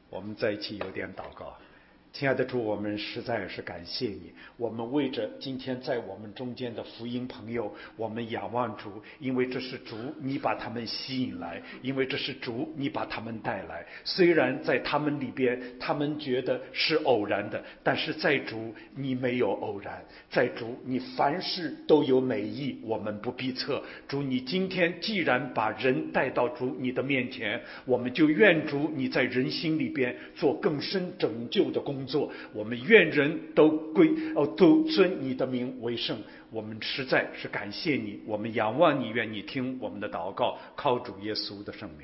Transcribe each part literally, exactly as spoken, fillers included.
我们在一起有点祷告。亲爱的主，我们实在是感谢你，我们为着今天在我们中间的福音朋友，我们仰望主，因为这是主你把他们吸引来，因为这是主你把他们带来。虽然在他们里边他们觉得是偶然的，但是在主你没有偶然，在主你凡事都有美意，我们不必测。主，你今天既然把人带到主你的面前，我们就愿主你在人心里边做更深拯救的工作。我们愿人都归哦，都尊你的名为圣。我们实在是感谢你，我们仰望你，愿你听我们的祷告，靠主耶稣的圣名。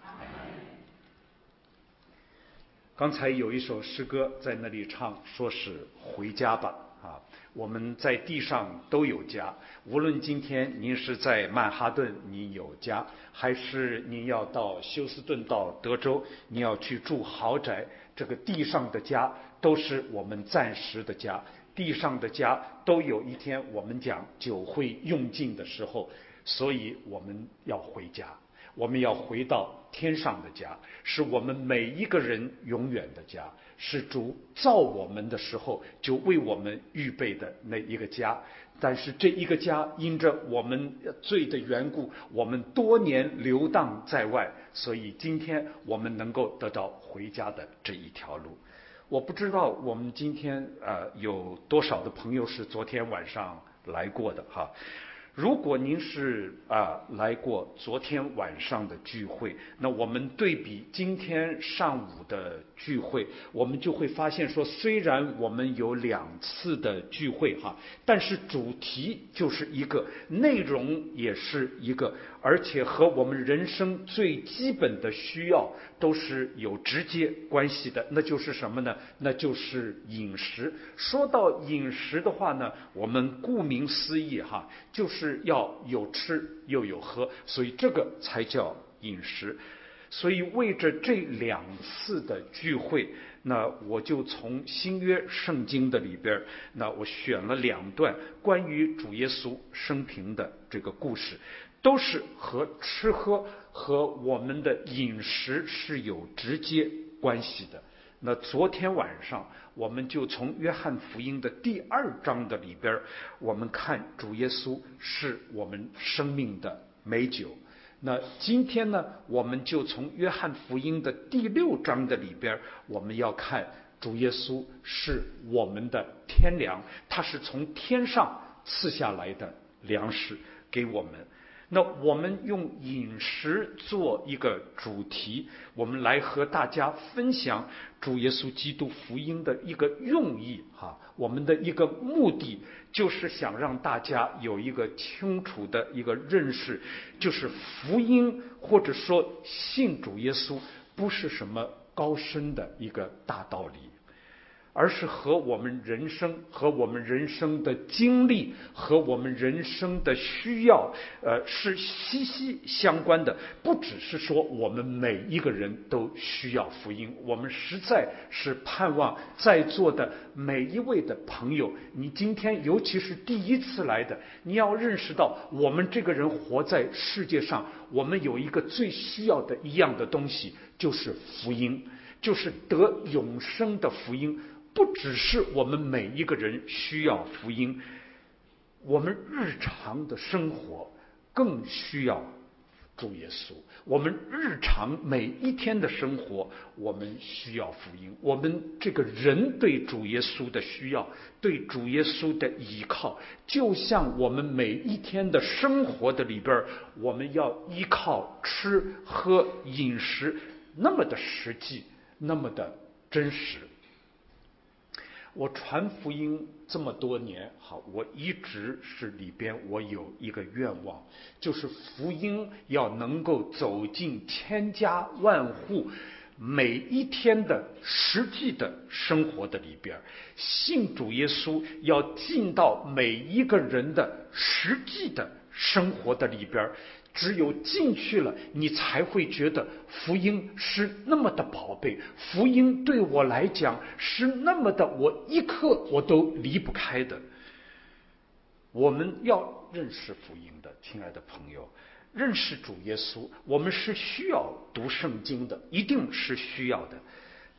刚才有一首诗歌在那里唱，说是回家吧啊！我们在地上都有家，无论今天您是在曼哈顿，你有家，还是您要到休斯顿、到德州，你要去住豪宅，这个地上的家都是我们暂时的家，地上的家都有一天我们讲酒会用尽的时候，所以我们要回家，我们要回到天上的家，是我们每一个人永远的家，是主造我们的时候就为我们预备的那一个家。但是这一个家因着我们罪的缘故，我们多年流荡在外，所以今天我们能够得到回家的这一条路。我不知道我们今天呃有多少的朋友是昨天晚上来过的哈。如果您是啊来过昨天晚上的聚会，那我们对比今天上午的聚会，我们就会发现说，虽然我们有两次的聚会哈，但是主题就是一个，内容也是一个，而且和我们人生最基本的需要都是有直接关系的。那就是什么呢？那就是饮食。说到饮食的话呢，我们顾名思义哈，就是是要有吃又有喝，所以这个才叫饮食。所以为着这两次的聚会，那我就从新约圣经的里边，那我选了两段关于主耶稣生平的这个故事，都是和吃喝和我们的饮食是有直接关系的。那昨天晚上我们就从约翰福音的第二章的里边，我们看主耶稣是我们生命的美酒。那今天呢，我们就从约翰福音的第六章的里边，我们要看主耶稣是我们的天粮，他是从天上赐下来的粮食给我们。那我们用饮食做一个主题，我们来和大家分享主耶稣基督福音的一个用意哈，我们的一个目的就是想让大家有一个清楚的一个认识，就是福音或者说信主耶稣不是什么高深的一个大道理，而是和我们人生和我们人生的经历和我们人生的需要呃，是息息相关的。不只是说我们每一个人都需要福音，我们实在是盼望在座的每一位的朋友，你今天尤其是第一次来的，你要认识到我们这个人活在世界上，我们有一个最需要的一样的东西，就是福音，就是得永生的福音。不只是我们每一个人需要福音，我们日常的生活更需要主耶稣。我们日常每一天的生活，我们需要福音。我们这个人对主耶稣的需要，对主耶稣的依靠，就像我们每一天的生活的里边，我们要依靠吃喝饮食，那么的实际，那么的真实。我传福音这么多年，好，我一直是里边我有一个愿望，就是福音要能够走进千家万户，每一天的实际的生活的里边，信主耶稣要进到每一个人的实际的生活的里边。只有进去了，你才会觉得福音是那么的宝贝，福音对我来讲是那么的，我一刻我都离不开的。我们要认识福音的，亲爱的朋友，认识主耶稣，我们是需要读圣经的，一定是需要的。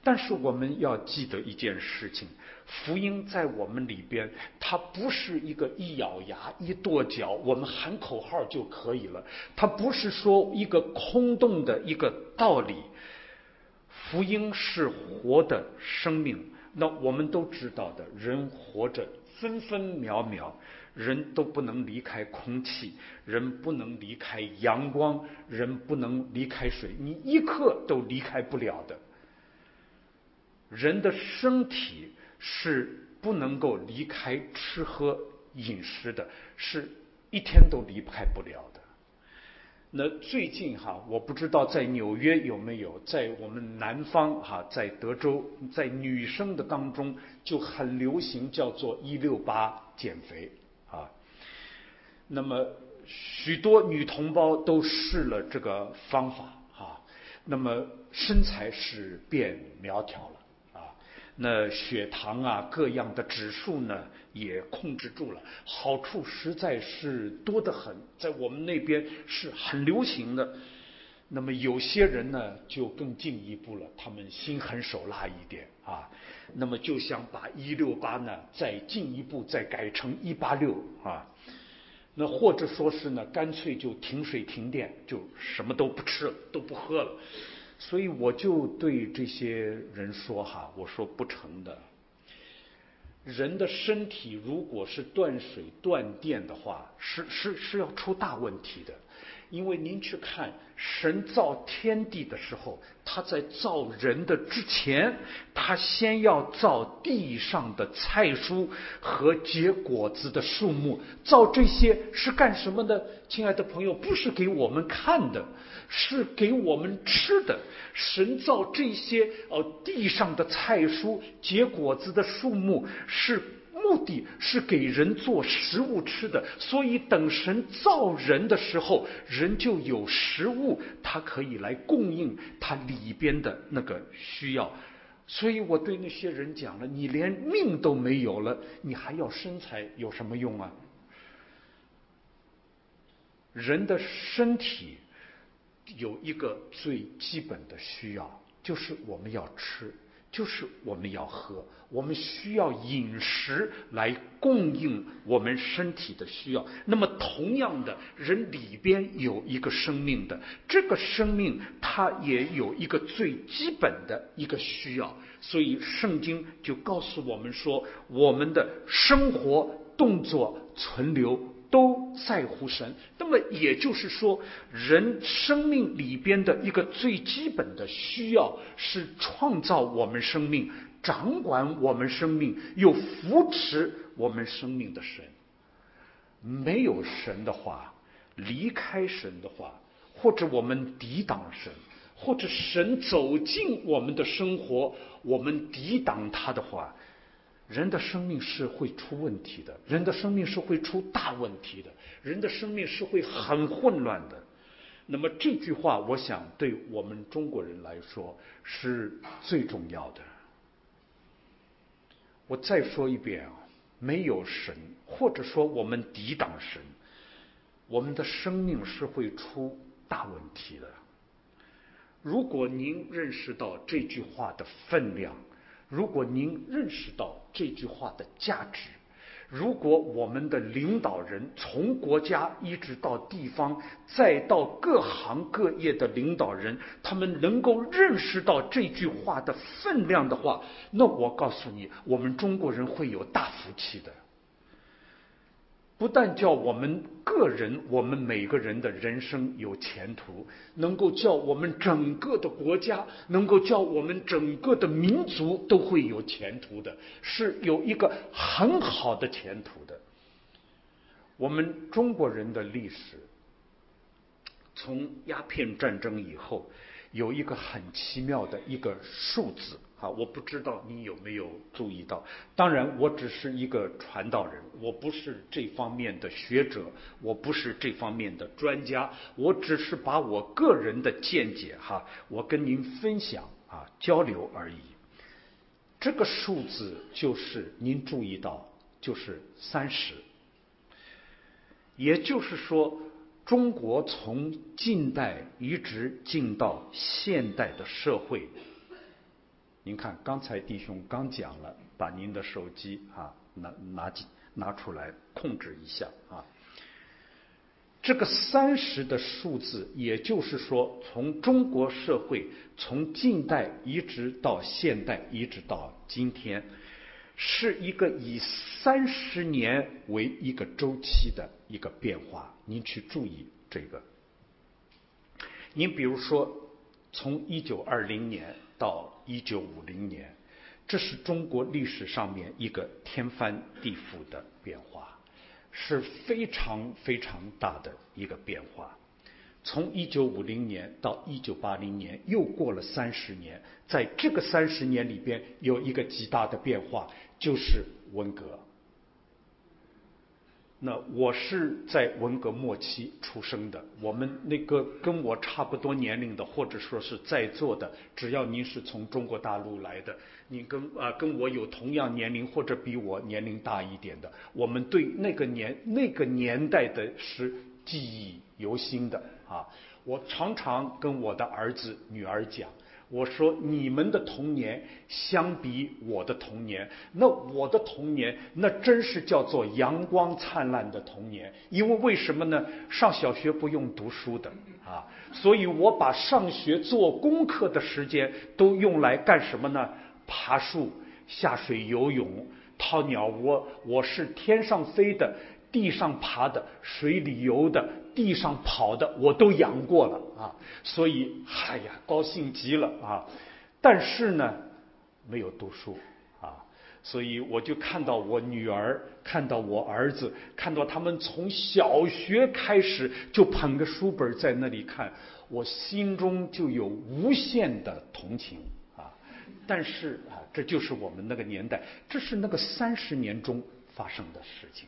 但是我们要记得一件事情，福音在我们里边，它不是一个一咬牙一跺脚，我们喊口号就可以了，它不是说一个空洞的一个道理。福音是活的生命，那我们都知道的，人活着分分秒秒，人都不能离开空气，人不能离开阳光，人不能离开水，你一刻都离开不了的。人的身体是不能够离开吃喝饮食的，是一天都离开不了的。那最近哈，我不知道在纽约有没有，在我们南方哈，在德州，在女生的当中就很流行叫做一六八减肥啊。那么许多女同胞都试了这个方法啊，那么身材是变苗条了。那血糖啊，各样的指数呢也控制住了，好处实在是多得很，在我们那边是很流行的。那么有些人呢就更进一步了，他们心狠手辣一点啊，那么就想把一六八呢再进一步再改成一八六啊，那或者说是呢干脆就停水停电，就什么都不吃了，都不喝了。所以我就对这些人说哈，我说不成的。人的身体如果是断水断电的话，是是是要出大问题的。因为您去看神造天地的时候，他在造人的之前，他先要造地上的菜蔬和结果子的树木。造这些是干什么的？亲爱的朋友，不是给我们看的，是给我们吃的。神造这些哦地上的菜蔬结果子的树木，是目的是给人做食物吃的。所以等神造人的时候，人就有食物，他可以来供应他里边的那个需要。所以我对那些人讲了，你连命都没有了，你还要身材有什么用啊？人的身体有一个最基本的需要，就是我们要吃，就是我们要喝，我们需要饮食来供应我们身体的需要。那么同样的，人里边有一个生命的，这个生命它也有一个最基本的一个需要。所以圣经就告诉我们说，我们的生活、动作、存留都在乎神。那么也就是说，人生命里边的一个最基本的需要是创造我们生命、掌管我们生命、又扶持我们生命的神。没有神的话，离开神的话，或者我们抵挡神，或者神走进我们的生活，我们抵挡他的话，人的生命是会出问题的，人的生命是会出大问题的，人的生命是会很混乱的。那么这句话，我想对我们中国人来说是最重要的。我再说一遍啊，没有神，或者说我们抵挡神，我们的生命是会出大问题的。如果您认识到这句话的分量，如果您认识到这句话的价值，如果我们的领导人从国家一直到地方，再到各行各业的领导人，他们能够认识到这句话的分量的话，那我告诉你，我们中国人会有大福气的。不但叫我们个人，我们每个人的人生有前途，能够叫我们整个的国家，能够叫我们整个的民族都会有前途的，是有一个很好的前途的。我们中国人的历史，从鸦片战争以后，有一个很奇妙的一个数字啊，我不知道你有没有注意到。当然，我只是一个传道人，我不是这方面的学者，我不是这方面的专家，我只是把我个人的见解哈，我跟您分享啊，交流而已。这个数字就是您注意到，就是三十，也就是说，中国从近代一直进到现代的社会， 您看，刚才弟兄刚讲了，把您的手机啊拿拿拿出来控制一下啊。这个三十的数字，也就是说，从中国社会从近代一直到现代，一直到今天，是一个以三十年为一个周期的一个变化。您去注意这个。您比如说，从一九二零年到一九五零年，这是中国历史上面一个天翻地覆的变化。是非常非常大的一个变化。从一九五零年到一九八零年，又过了三十年，在这个三十年里边，有一个极大的变化，就是文革。那我是在文革末期出生的，我们那个跟我差不多年龄的，或者说是在座的，只要您是从中国大陆来的，您跟啊、呃、跟我有同样年龄或者比我年龄大一点的，我们对那个年那个年代的是记忆犹新的啊。我常常跟我的儿子女儿讲，我说你们的童年相比我的童年，那我的童年那真是叫做阳光灿烂的童年。因为为什么呢？上小学不用读书的啊，所以我把上学做功课的时间都用来干什么呢？爬树、下水游泳、掏鸟窝。我是天上飞的、地上爬的、水里游的、地上跑的，我都养过了啊，所以哎呀，高兴极了啊！但是呢，没有读书啊，所以我就看到我女儿，看到我儿子，看到他们从小学开始就捧个书本在那里看，我心中就有无限的同情啊！但是啊，这就是我们那个年代，这是那个三十年中发生的事情。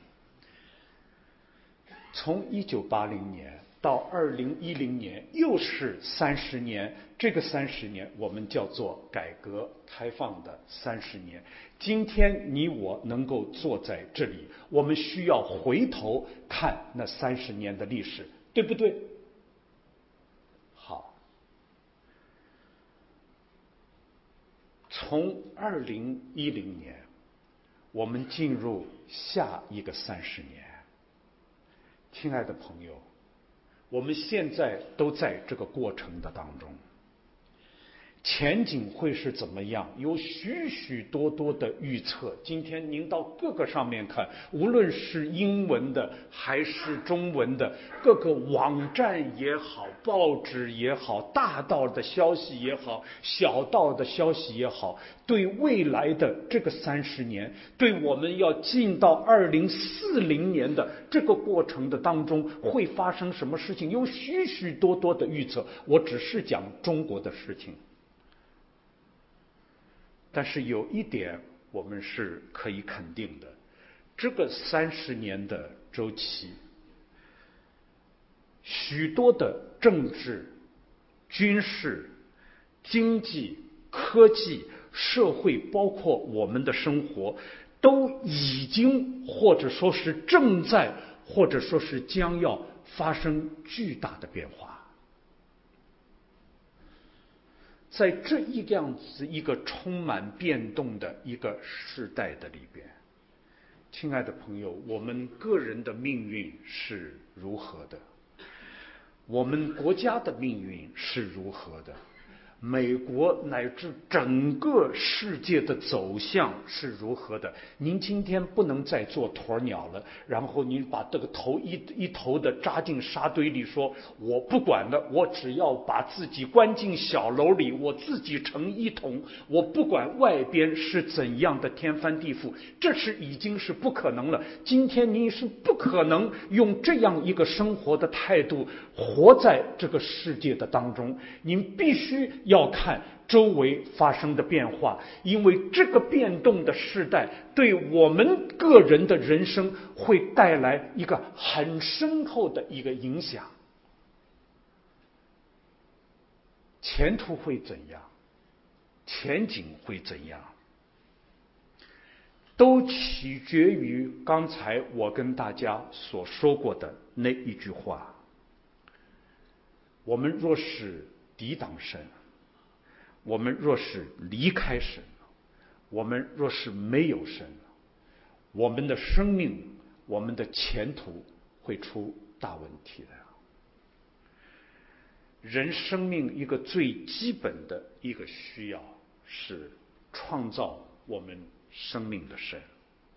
从一九八零年到二零一零年，又是三十年。这个三十年我们叫做改革开放的三十年。今天你我能够坐在这里，我们需要回头看那三十年的历史，对不对？好，从二零一零年，我们进入下一个三十年。亲爱的朋友，我们现在都在这个过程的当中，前景会是怎么样？有许许多多的预测。今天您到各个上面看，无论是英文的还是中文的，各个网站也好，报纸也好，大道的消息也好，小道的消息也好，对未来的这个三十年，对我们要进到二零四零年的这个过程的当中会发生什么事情，有许许多多的预测。我只是讲中国的事情。但是有一点我们是可以肯定的，这个三十年的周期，许多的政治、军事、经济、科技、社会，包括我们的生活，都已经或者说是正在，或者说是将要发生巨大的变化。在这一样子一个充满变动的一个时代的里边，亲爱的朋友，我们个人的命运是如何的？我们国家的命运是如何的？美国乃至整个世界的走向是如何的？您今天不能再做鸵鸟了，然后您把这个头一一头的扎进沙堆里，说我不管了，我只要把自己关进小楼里，我自己成一统，我不管外边是怎样的天翻地覆，这是已经是不可能了。今天您是不可能用这样一个生活的态度活在这个世界的当中，您必须要看周围发生的变化，因为这个变动的时代对我们个人的人生会带来一个很深厚的一个影响。前途会怎样？前景会怎样？都取决于刚才我跟大家所说过的那一句话。我们若是抵挡神， 我们若是离开神，我们若是没有神，我们的生命，我们的前途会出大问题的。人生命一个最基本的一个需要是创造我们生命的神。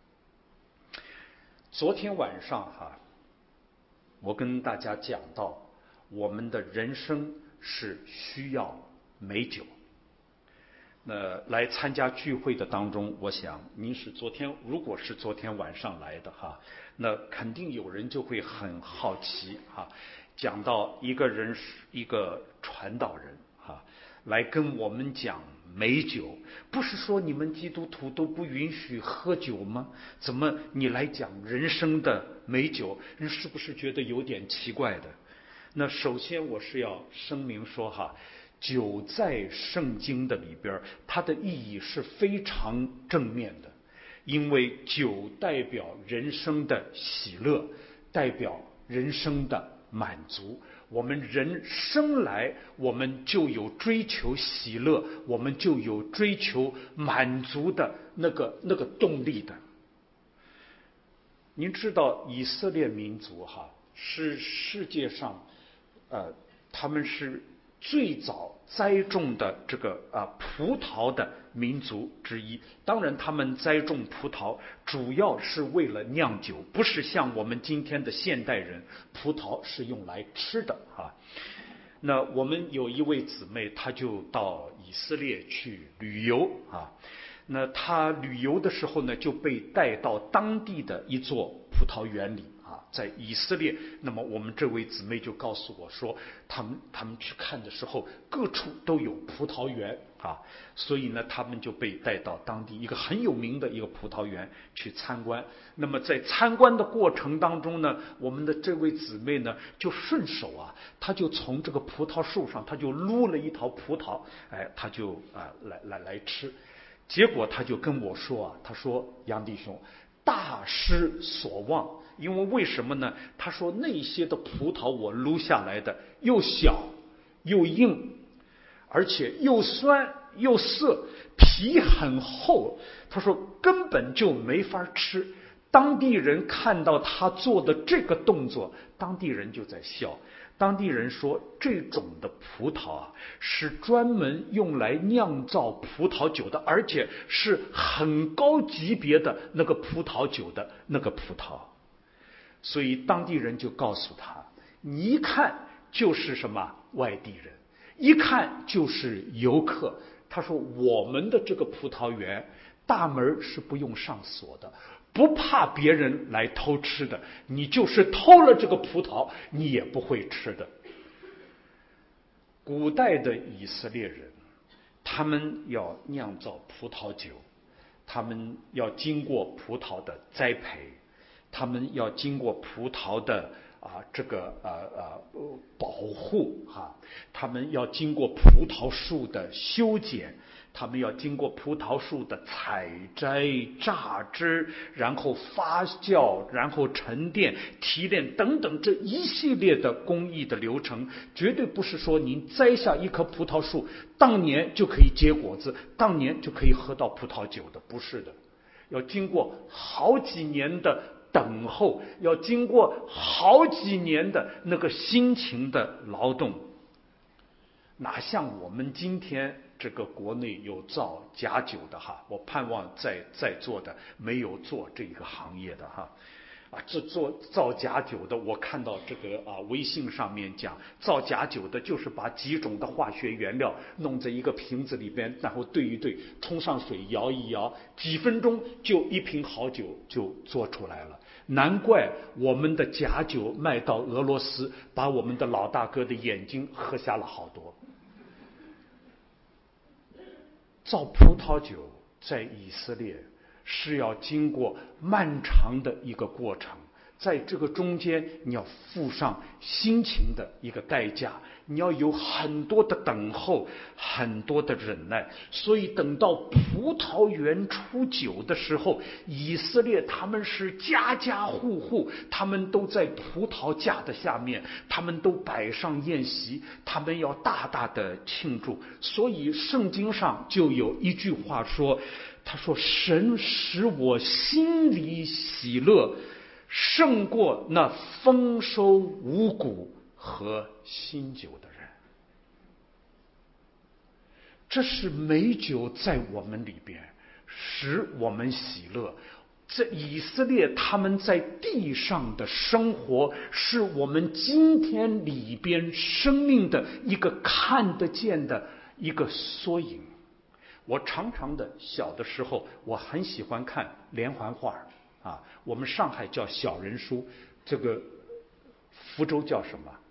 昨天晚上哈，我跟大家讲到，我们的人生是需要美酒。那来参加聚会的当中，我想您是昨天，如果是昨天晚上来的哈，那肯定有人就会很好奇哈。讲到一个人是一个传道人哈，来跟我们讲美酒，不是说你们基督徒都不允许喝酒吗？怎么你来讲人生的美酒？人是不是觉得有点奇怪的？那首先我是要声明说哈，酒在圣经的里边，它的意义是非常正面的，因为酒代表人生的喜乐，代表人生的满足。我们人生来我们就有追求喜乐，我们就有追求满足的那个那个动力的。您知道以色列民族哈是世界上呃他们是最早栽种的这个啊葡萄的民族之一。当然他们栽种葡萄主要是为了酿酒，不是像我们今天的现代人，葡萄是用来吃的啊。那我们有一位姊妹，她就到以色列去旅游啊。那她旅游的时候呢，就被带到当地的一座葡萄园里啊，在以色列。那么我们这位姊妹就告诉我说，他们他们去看的时候，各处都有葡萄园啊，所以呢，他们就被带到当地一个很有名的一个葡萄园去参观。那么在参观的过程当中呢，我们的这位姊妹呢，就顺手啊，她就从这个葡萄树上，她就撸了一桃葡萄，哎，她就啊、呃、来来来吃。结果他就跟我说啊，他说杨弟兄，大失所望。因为为什么呢？他说那些的葡萄我撸下来的又小又硬，而且又酸又涩，皮很厚，他说根本就没法吃。当地人看到他做的这个动作，当地人就在笑。当地人说，这种的葡萄啊，是专门用来酿造葡萄酒的，而且是很高级别的那个葡萄酒的那个葡萄。所以当地人就告诉他，你一看就是什么外地人，一看就是游客。他说我们的这个葡萄园大门是不用上锁的，不怕别人来偷吃的，你就是偷了这个葡萄，你也不会吃的。古代的以色列人，他们要酿造葡萄酒，他们要经过葡萄的栽培，他们要经过葡萄的啊这个呃呃保护哈、啊，他们要经过葡萄树的修剪，他们要经过葡萄树的采摘、榨汁，然后发酵，然后沉淀、提炼等等这一系列的工艺的流程，绝对不是说您栽下一棵葡萄树，当年就可以结果子，当年就可以喝到葡萄酒的，不是的，要经过好几年的等候，要经过好几年的那个辛勤的劳动，哪像我们今天这个国内有造假酒的哈，我盼望在在座的没有做这个行业的哈，啊，这做造假酒的，我看到这个啊微信上面讲，造假酒的就是把几种的化学原料弄在一个瓶子里边，然后兑一兑，冲上水摇一摇，几分钟就一瓶好酒就做出来了。难怪我们的假酒卖到俄罗斯，把我们的老大哥的眼睛喝瞎了好多。造葡萄酒在以色列是要经过漫长的一个过程， 在这个中间你要付上辛勤的一个代价，你要有很多的等候，很多的忍耐。所以等到葡萄园出酒的时候，以色列他们是家家户户，他们都在葡萄架的下面，他们都摆上宴席，他们要大大的庆祝。所以圣经上就有一句话说，他说神使我心里喜乐，胜过那丰收五谷和新酒的人。这是美酒在我们里边使我们喜乐。这以色列他们在地上的生活，是我们今天里边生命的一个看得见的一个缩影。我常常的小的时候，我很喜欢看连环画啊，我们上海叫小人书，这个福州叫什么？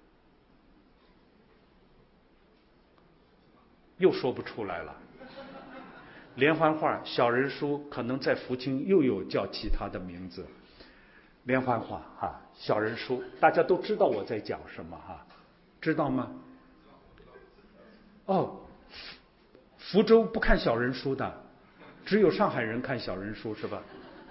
又说不出来了。连环画、小人书，可能在福清又有叫其他的名字。连环画哈，小人书，大家都知道我在讲什么哈，知道吗？哦，福州不看小人书的，只有上海人看小人书是吧？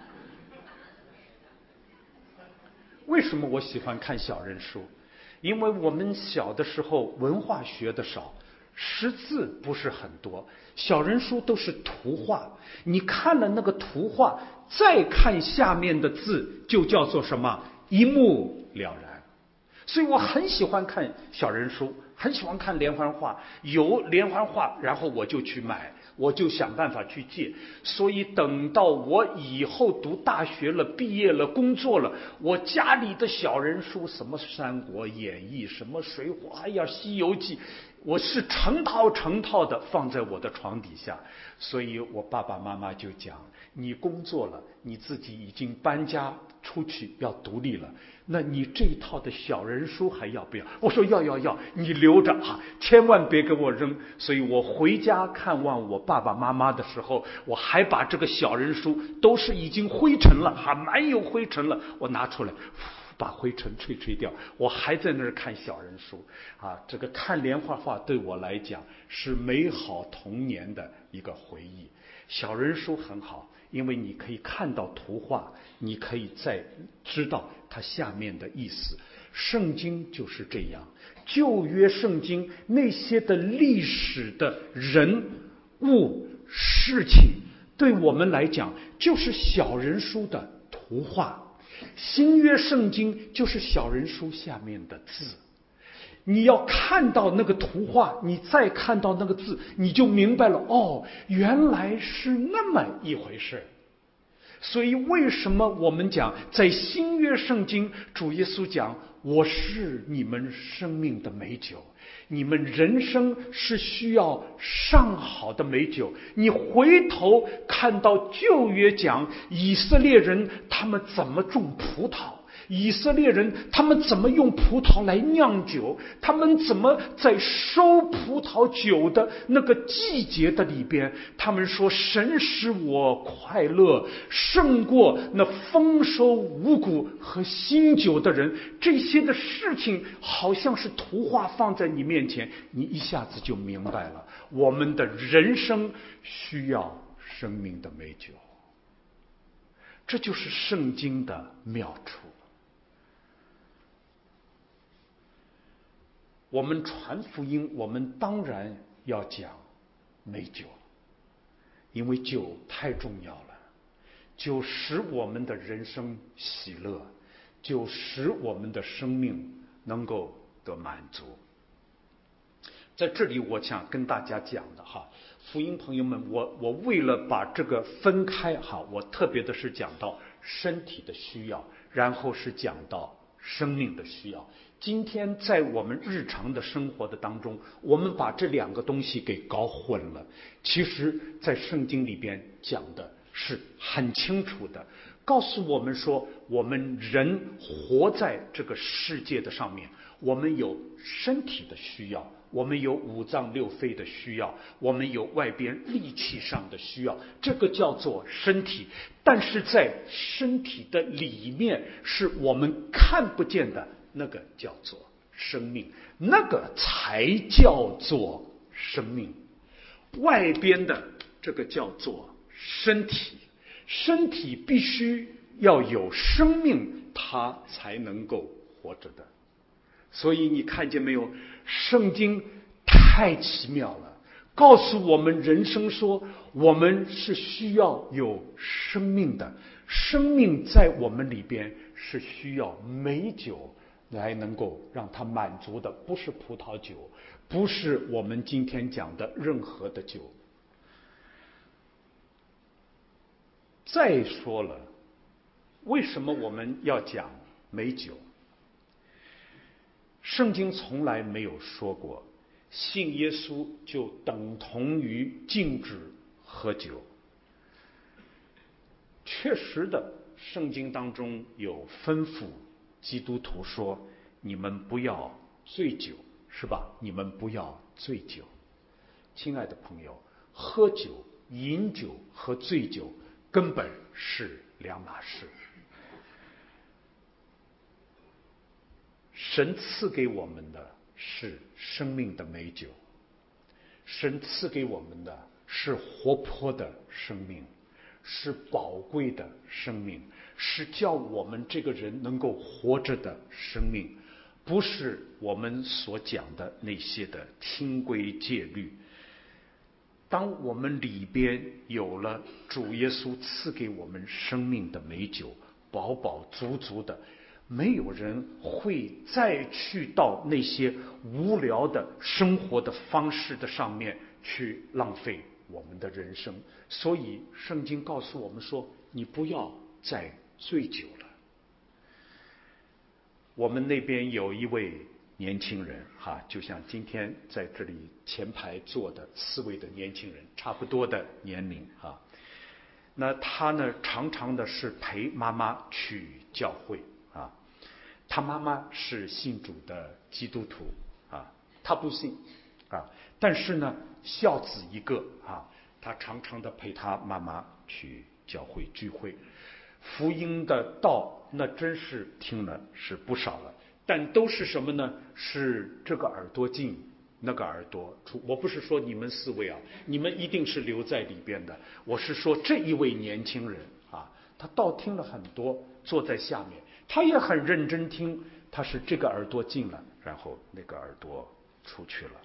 为什么我喜欢看小人书？因为我们小的时候文化学的少，识字不是很多，小人书都是图画，你看了那个图画，再看下面的字，就叫做什么？一目了然。所以我很喜欢看小人书，很喜欢看连环画，有连环画，然后我就去买，我就想办法去借。所以等到我以后读大学了，毕业了，工作了，我家里的小人书，什么《三国演义》，什么《水浒》，哎呀，《西游记》，我是成套成套的放在我的床底下。所以我爸爸妈妈就讲，你工作了，你自己已经搬家出去要独立了，那你这一套的小人书还要不要？我说要要要，你留着啊，千万别给我扔。所以我回家看望我爸爸妈妈的时候，我还把这个小人书都是已经灰尘了，还蛮有灰尘了，我拿出来把灰尘吹吹掉，我还在那儿看小人书啊。这个看连环画对我来讲是美好童年的一个回忆。小人书很好，因为你可以看到图画，你可以再知道它下面的意思。圣经就是这样，旧约圣经那些的历史的人物事情，对我们来讲就是小人书的图画。新约圣经就是小人书下面的字，你要看到那个图画，你再看到那个字，你就明白了，哦，原来是那么一回事。所以为什么我们讲在新约圣经，主耶稣讲，我是你们生命的美酒，你们人生是需要上好的美酒。你回头看到旧约讲以色列人他们怎么种葡萄，以色列人他们怎么用葡萄来酿酒，他们怎么在收葡萄酒的那个季节的里边，他们说神使我快乐胜过那丰收五谷和新酒的人。这些的事情好像是图画放在你面前，你一下子就明白了，我们的人生需要生命的美酒。这就是圣经的妙处。我们传福音，我们当然要讲美酒，因为酒太重要了，酒使我们的人生喜乐，酒使我们的生命能够得满足。在这里我想跟大家讲的哈，福音朋友们，我我为了把这个分开哈，我特别的是讲到身体的需要，然后是讲到生命的需要。今天在我们日常的生活的当中，我们把这两个东西给搞混了。其实在圣经里边讲的是很清楚的，告诉我们说，我们人活在这个世界的上面，我们有身体的需要， 我们有五脏六肺的需要，我们有外边力气上的需要，这个叫做身体。但是在身体的里面，是我们看不见的，那个叫做生命，那个才叫做生命。外边的这个叫做身体，身体必须要有生命，它才能够活着的。所以你看见没有，圣经太奇妙了，告诉我们人生说我们是需要有生命的，生命在我们里边是需要美酒来能够让它满足的，不是葡萄酒，不是我们今天讲的任何的酒。再说了，为什么我们要讲美酒？圣经从来没有说过信耶稣就等同于禁止喝酒。确实的，圣经当中有吩咐基督徒说，你们不要醉酒，是吧？你们不要醉酒。亲爱的朋友，喝酒、饮酒和醉酒根本是两码事。神赐给我们的是生命的美酒，神赐给我们的是活泼的生命，是宝贵的生命，是叫我们这个人能够活着的生命，不是我们所讲的那些的听规戒律。当我们里边有了主耶稣赐给我们生命的美酒，饱饱足足的，没有人会再去到那些无聊的生活的方式的上面去浪费我们的人生。所以圣经告诉我们说，你不要再醉酒了。我们那边有一位年轻人哈，就像今天在这里前排坐的四位的年轻人，差不多的年龄哈。那他呢，常常的是陪妈妈去教会啊。他妈妈是信主的基督徒啊，他不信啊，但是呢，孝子一个啊，他常常的陪他妈妈去教会聚会，福音的道那真是听了是不少了。但都是什么呢？是这个耳朵进，那个耳朵出。我不是说你们四位啊，你们一定是留在里边的。我是说这一位年轻人啊，他倒听了很多，坐在下面，他也很认真听。他是这个耳朵进了，然后那个耳朵出去了。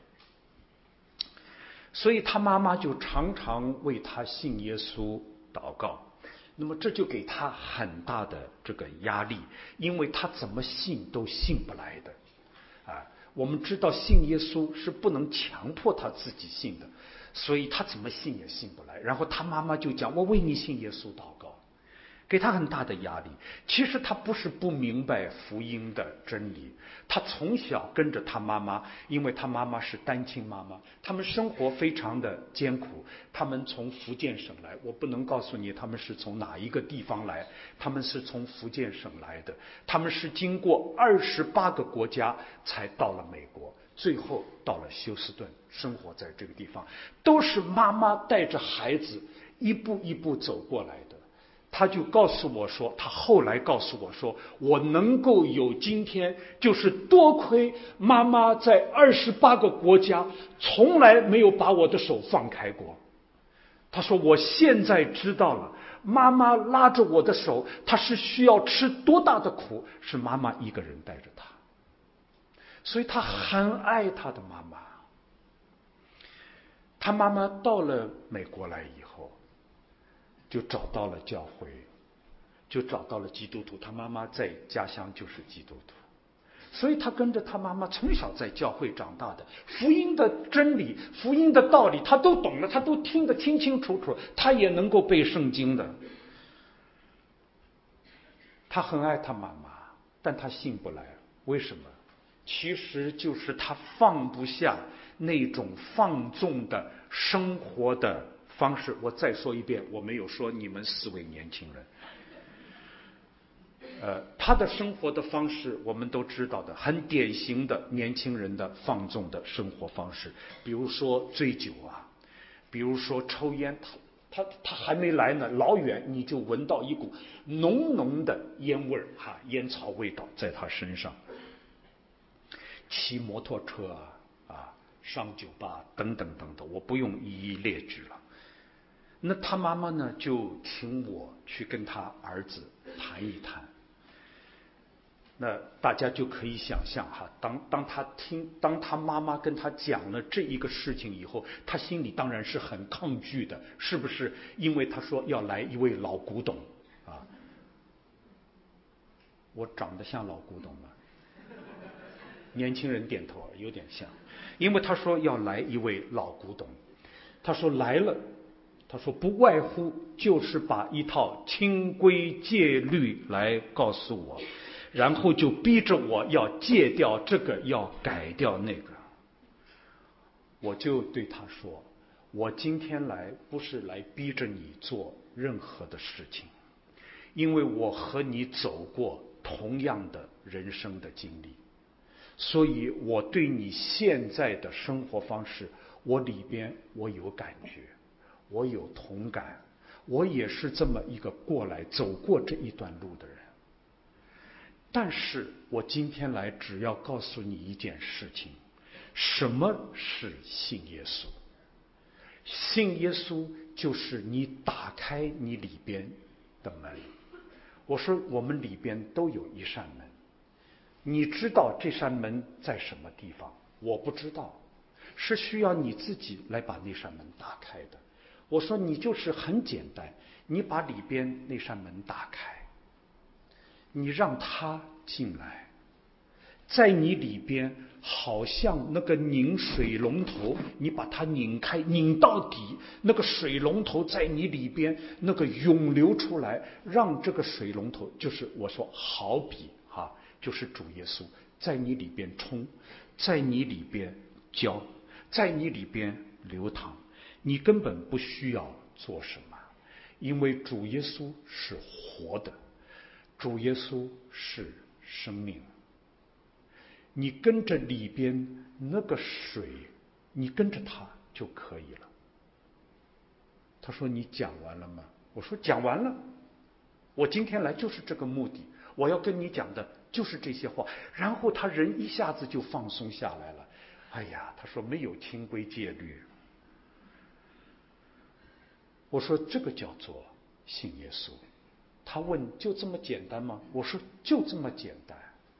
所以他妈妈就常常为他信耶稣祷告。那么这就给他很大的这个压力，因为他怎么信都信不来的啊。我们知道信耶稣是不能强迫他自己信的，所以他怎么信也信不来。然后他妈妈就讲，我为你信耶稣祷告，给他很大的压力。其实他不是不明白福音的真理，他从小跟着他妈妈，因为他妈妈是单亲妈妈，他们生活非常的艰苦。他们从福建省来，我不能告诉你他们是从哪一个地方来，他们是从福建省来的。他们是经过二十八个国家才到了美国，最后到了休斯顿，生活在这个地方，都是妈妈带着孩子一步一步走过来的。他就告诉我说，他后来告诉我说，我能够有今天，就是多亏妈妈在二十八个国家从来没有把我的手放开过。他说我现在知道了，妈妈拉着我的手，他是需要吃多大的苦，是妈妈一个人带着他，所以他很爱他的妈妈。他妈妈到了美国来以后，就找到了教会，就找到了基督徒。他妈妈在家乡就是基督徒，所以他跟着他妈妈从小在教会长大的，福音的真理、福音的道理他都懂了，他都听得清清楚楚，他也能够背圣经的。他很爱他妈妈，但他信不来。为什么？其实就是他放不下那种放纵的生活的方式。我再说一遍，我没有说你们四位年轻人， 呃，他的生活的方式我们都知道的，很典型的年轻人的放纵的生活方式，比如说醉酒啊，比如说抽烟，他他他还没来呢，老远你就闻到一股浓浓的烟味儿哈，烟草味道在他身上。骑摩托车啊啊，上酒吧等等等等，我不用一一列举了。那他妈妈呢，就请我去跟他儿子谈一谈。那大家就可以想象哈，当当他听，当他妈妈跟他讲了这一个事情以后，他心里当然是很抗拒的，是不是？因为他说要来一位老古董啊。我长得像老古董吗？年轻人点头，有点像。因为他说要来一位老古董，他说来了，他说不外乎就是把一套清规戒律来告诉我，然后就逼着我要戒掉这个，要改掉那个。我就对他说，我今天来不是来逼着你做任何的事情，因为我和你走过同样的人生的经历，所以我对你现在的生活方式，我里边我有感觉，我有同感，我也是这么一个过来走过这一段路的人。但是我今天来只要告诉你一件事情，什么是信耶稣？信耶稣就是你打开你里边的门。我说我们里边都有一扇门，你知道这扇门在什么地方？我不知道，是需要你自己来把那扇门打开的。我说你就是很简单，你把里边那扇门打开，你让他进来，在你里边好像那个拧水龙头，你把它拧开，拧到底，那个水龙头在你里边那个涌流出来，让这个水龙头就是我说好比哈、啊，就是主耶稣在你里边冲，在你里边浇，在你里边流淌，你根本不需要做什么，因为主耶稣是活的，主耶稣是生命。你跟着里边那个水，你跟着它就可以了。他说你讲完了吗？我说讲完了，我今天来就是这个目的，我要跟你讲的就是这些话。然后他人一下子就放松下来了。哎呀，他说没有清规戒律。我说这个叫做信耶稣。他问就这么简单吗？我说就这么简单。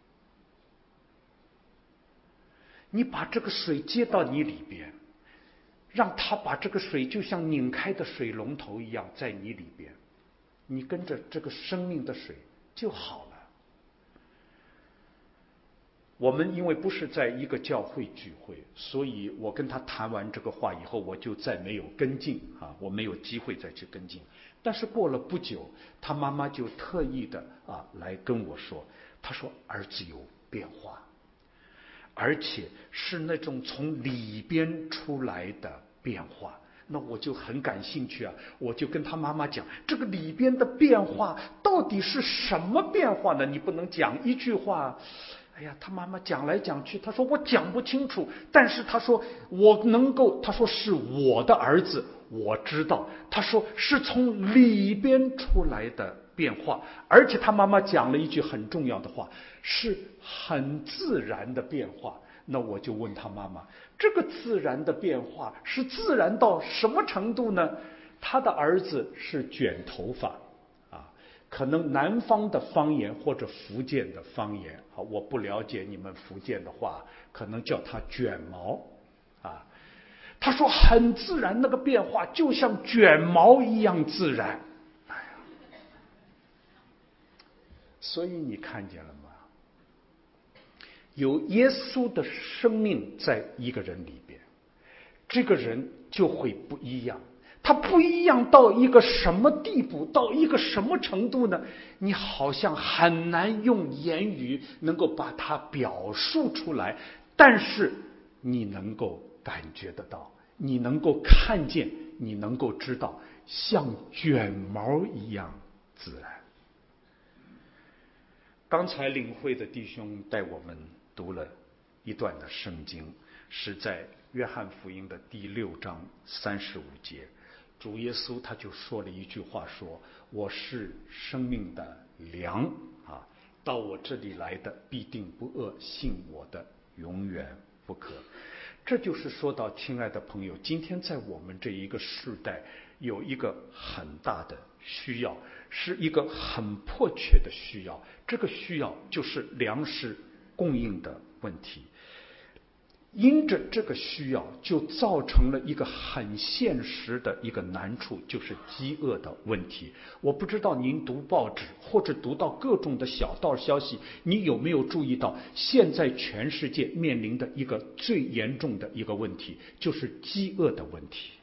你把这个水接到你里边，让他把这个水就像拧开的水龙头一样在你里边，你跟着这个生命的水就好了。我们因为不是在一个教会聚会，所以我跟他谈完这个话以后，我就再没有跟进啊，我没有机会再去跟进。但是过了不久，他妈妈就特意的啊来跟我说，他说儿子有变化，而且是那种从里边出来的变化。那我就很感兴趣啊，我就跟他妈妈讲，这个里边的变化到底是什么变化呢？你不能讲一句话。哎呀，他妈妈讲来讲去，他说我讲不清楚，但是他说我能够，他说是我的儿子，我知道，他说是从里边出来的变化，而且他妈妈讲了一句很重要的话，是很自然的变化。那我就问他妈妈，这个自然的变化是自然到什么程度呢？他的儿子是卷头发啊，可能南方的方言或者福建的方言啊，我不了解你们福建的话，可能叫他卷毛啊。他说很自然，那个变化就像卷毛一样自然。哎呀，所以你看见了吗？有耶稣的生命在一个人里边，这个人就会不一样。他不一样到一个什么地步，到一个什么程度呢？你好像很难用言语能够把它表述出来，但是你能够感觉得到，你能够看见，你能够知道，像卷毛一样自然。 刚才领会的弟兄带我们读了一段的圣经，是在约翰福音的第六章三十五节，主耶稣他就说了一句话，说我是生命的粮啊，到我这里来的必定不饿，信我的永远不渴。这就是说到，亲爱的朋友，今天在我们这一个世代有一个很大的需要，是一个很迫切的需要，这个需要就是粮食供应的问题。因着这个需要，就造成了一个很现实的一个难处，就是饥饿的问题。我不知道您读报纸或者读到各种的小道消息，你有没有注意到，现在全世界面临的一个最严重的一个问题，就是饥饿的问题。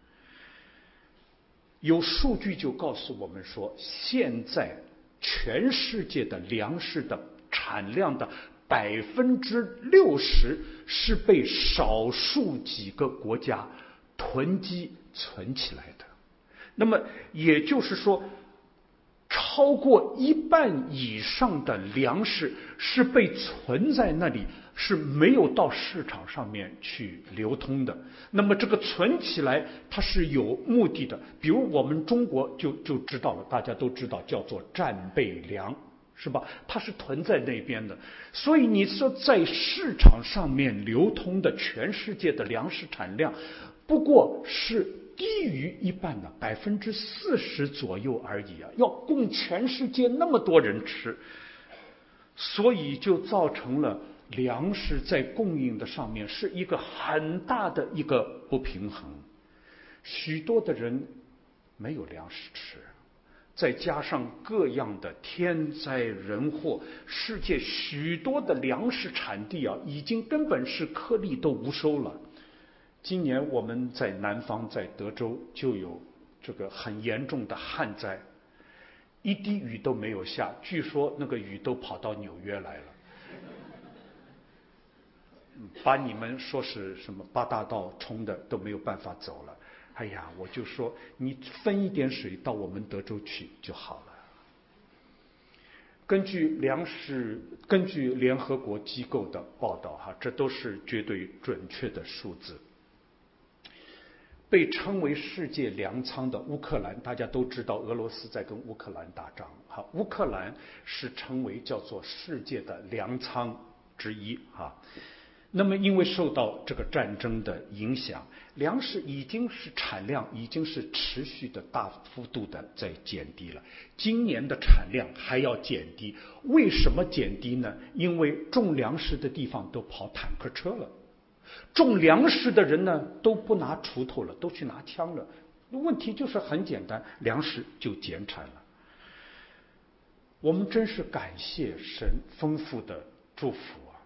有数据就告诉我们说，现在全世界的粮食的产量的百分之六十是被少数几个国家囤积存起来的。那么也就是说，超过一半以上的粮食是被存在那里，是没有到市场上面去流通的。那么这个存起来它是有目的的，比如我们中国就就知道了，大家都知道叫做战备粮，是吧？它是囤在那边的。所以你说在市场上面流通的全世界的粮食产量不过是低于一半的，百分之四十左右而已啊！要供全世界那么多人吃，所以就造成了粮食在供应的上面是一个很大的一个不平衡。许多的人没有粮食吃，再加上各样的天灾人祸，世界许多的粮食产地啊，已经根本是颗粒都无收了。今年我们在南方，在德州就有这个很严重的旱灾，一滴雨都没有下，据说那个雨都跑到纽约来了，把你们说是什么八大道冲的都没有办法走了。哎呀，我就说你分一点水到我们德州去就好了。根据粮食，根据联合国机构的报道，哈，这都是绝对准确的数字。被称为世界粮仓的乌克兰，大家都知道，俄罗斯在跟乌克兰打仗，哈，乌克兰是称为叫做世界的粮仓之一，哈。那么因为受到这个战争的影响，粮食已经是产量已经是持续的大幅度的在减低了，今年的产量还要减低。为什么减低呢？因为种粮食的地方都跑坦克车了，种粮食的人呢都不拿锄头了，都去拿枪了。问题就是很简单，粮食就减产了。我们真是感谢神丰富的祝福啊！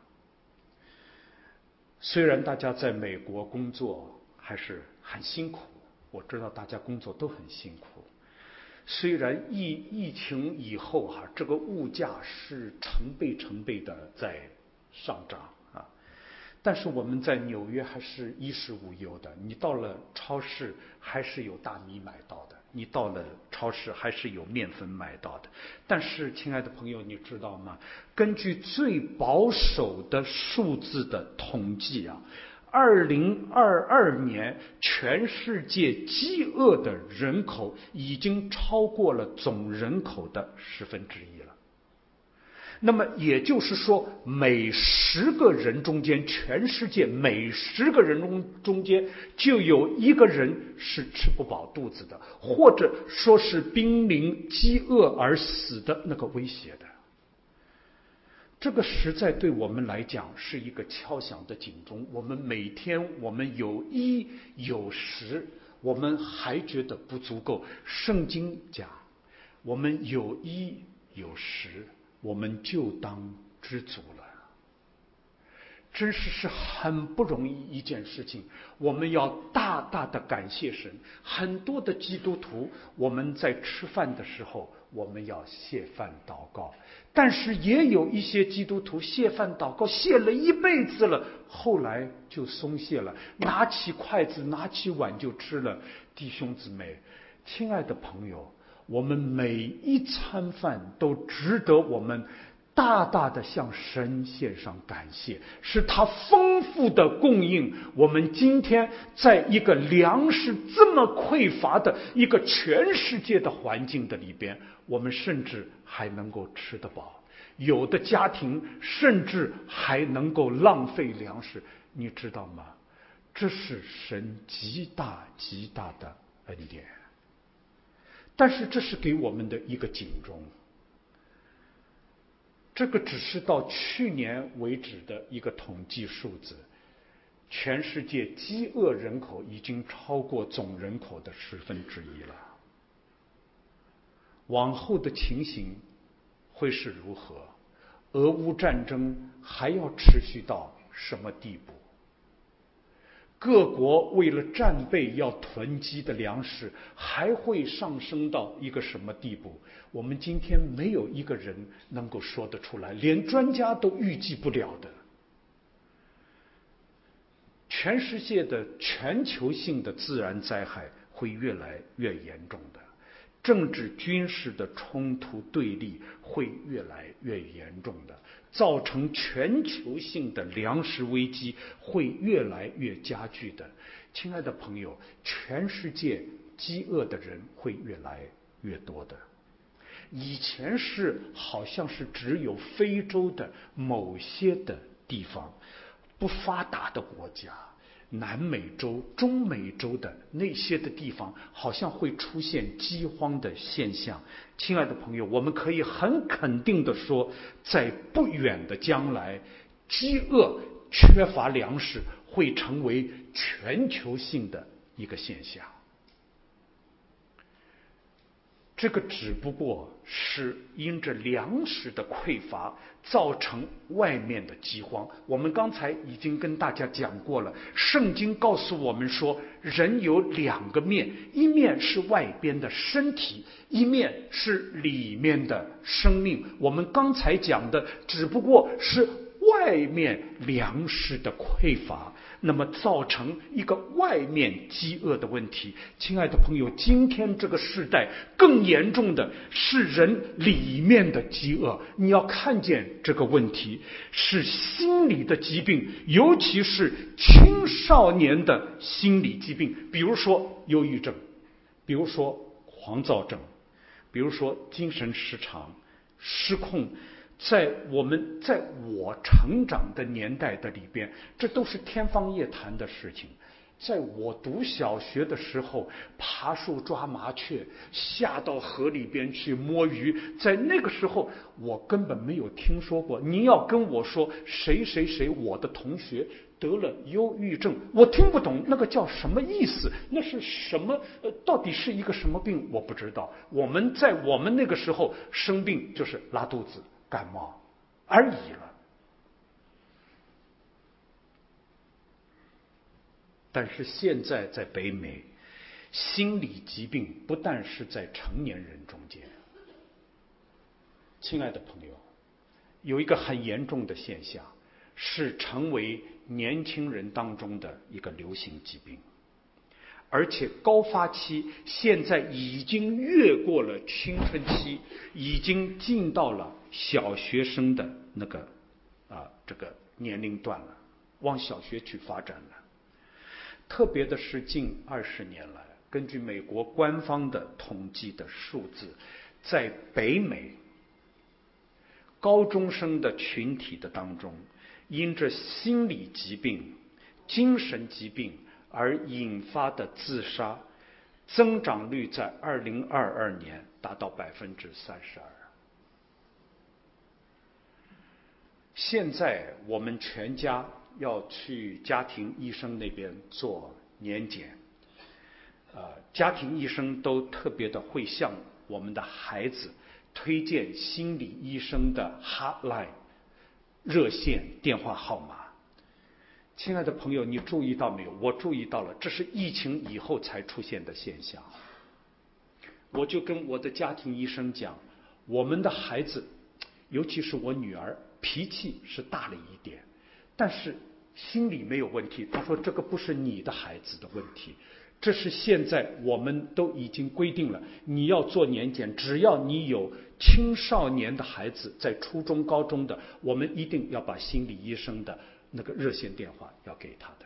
虽然大家在美国工作还是很辛苦，我知道大家工作都很辛苦。虽然疫疫情以后哈、啊，这个物价是成倍成倍的在上涨啊，但是我们在纽约还是衣食无忧的。你到了超市还是有大米买到的，你到了超市还是有面粉买到的。但是亲爱的朋友，你知道吗？根据最保守的数字的统计啊，二零二二年全世界饥饿的人口已经超过了总人口的十分之一了。那么也就是说，每十个人中间，全世界每十个人中中间就有一个人是吃不饱肚子的，或者说是濒临饥饿而死的那个威胁的。这个实在对我们来讲是一个敲响的警钟。我们每天我们有衣有食，我们还觉得不足够。圣经讲，我们有衣有食，我们就当知足了。真是是很不容易一件事情，我们要大大的感谢神。很多的基督徒，我们在吃饭的时候，我们要谢饭祷告，但是也有一些基督徒谢饭祷告谢了一辈子了，后来就松懈了，拿起筷子拿起碗就吃了。弟兄姊妹，亲爱的朋友，我们每一餐饭都值得我们大大的向神献上感谢，是他丰富的供应我们今天在一个粮食这么匮乏的一个全世界的环境的里边，我们甚至还能够吃得饱，有的家庭甚至还能够浪费粮食，你知道吗？这是神极大极大的恩典。但是这是给我们的一个警钟，这个只是到去年为止的一个统计数字，全世界饥饿人口已经超过总人口的十分之一了。往后的情形会是如何？俄乌战争还要持续到什么地步？各国为了战备要囤积的粮食还会上升到一个什么地步？我们今天没有一个人能够说得出来，连专家都预计不了的。全世界的全球性的自然灾害会越来越严重的，政治军事的冲突对立会越来越严重的，造成全球性的粮食危机会越来越加剧的。亲爱的朋友，全世界饥饿的人会越来越多的。以前是好像是只有非洲的某些的地方，不发达的国家，南美洲、中美洲的那些的地方好像会出现饥荒的现象。亲爱的朋友，我们可以很肯定的说，在不远的将来，饥饿、缺乏粮食会成为全球性的一个现象。这个只不过是因着粮食的匮乏造成外面的饥荒。我们刚才已经跟大家讲过了，圣经告诉我们说，人有两个面，一面是外边的身体，一面是里面的生命。我们刚才讲的只不过是外面粮食的匮乏，那么造成一个外面饥饿的问题。亲爱的朋友，今天这个时代更严重的是人里面的饥饿。你要看见这个问题是心理的疾病，尤其是青少年的心理疾病，比如说忧郁症，比如说狂躁症，比如说精神失常、失控。在我们在我成长的年代的里边，这都是天方夜谭的事情。在我读小学的时候，爬树抓麻雀，下到河里边去摸鱼，在那个时候我根本没有听说过。你要跟我说谁谁谁我的同学得了忧郁症，我听不懂那个叫什么意思，那是什么？呃，到底是一个什么病？我不知道。我们在我们那个时候生病就是拉肚子、感冒而已了。但是现在在北美，心理疾病不但是在成年人中间，亲爱的朋友，有一个很严重的现象，是成为年轻人当中的一个流行疾病，而且高发期现在已经越过了青春期，已经进到了小学生的那个啊这个年龄段了，往小学去发展了。特别的是近二十年来，根据美国官方的统计的数字，在北美高中生的群体的当中，因着心理疾病、精神疾病而引发的自杀增长率在二零二二年达到百分之三十二。现在我们全家要去家庭医生那边做年检，呃，家庭医生都特别的会向我们的孩子推荐心理医生的 hotline 热线电话号码。亲爱的朋友，你注意到没有？我注意到了，这是疫情以后才出现的现象。我就跟我的家庭医生讲，我们的孩子，尤其是我女儿，脾气是大了一点，但是心理没有问题。他说这个不是你的孩子的问题， 这是现在我们都已经规定了，你要做年检，只要你有青少年的孩子，在初中、高中的，我们一定要把心理医生的那个热线电话要给他的。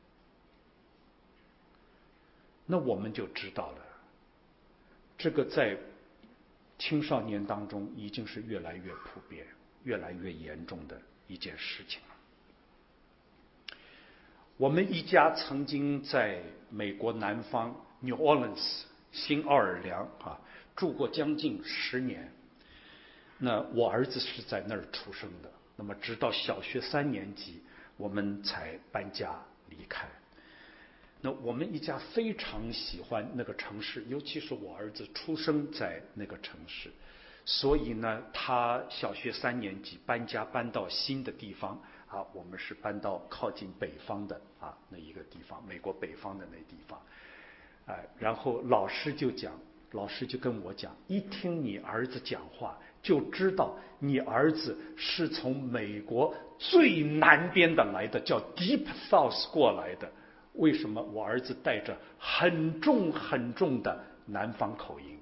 那我们就知道了，这个在青少年当中已经是越来越普遍、越来越严重的一件事情了。我们一家曾经在美国南方 New Orleans 新奥尔良啊住过将近十年。那我儿子是在那儿出生的，那么直到小学三年级，我们才搬家离开。那我们一家非常喜欢那个城市，尤其是我儿子出生在那个城市，所以呢，他小学三年级搬家搬到新的地方啊，我们是搬到靠近北方的啊那一个地方，美国北方的那地方，哎、呃，然后老师就讲，老师就跟我讲，一听你儿子讲话，就知道你儿子是从美国最南边的来的，叫 Deep South 过来的。为什么我儿子带着很重很重的南方口音？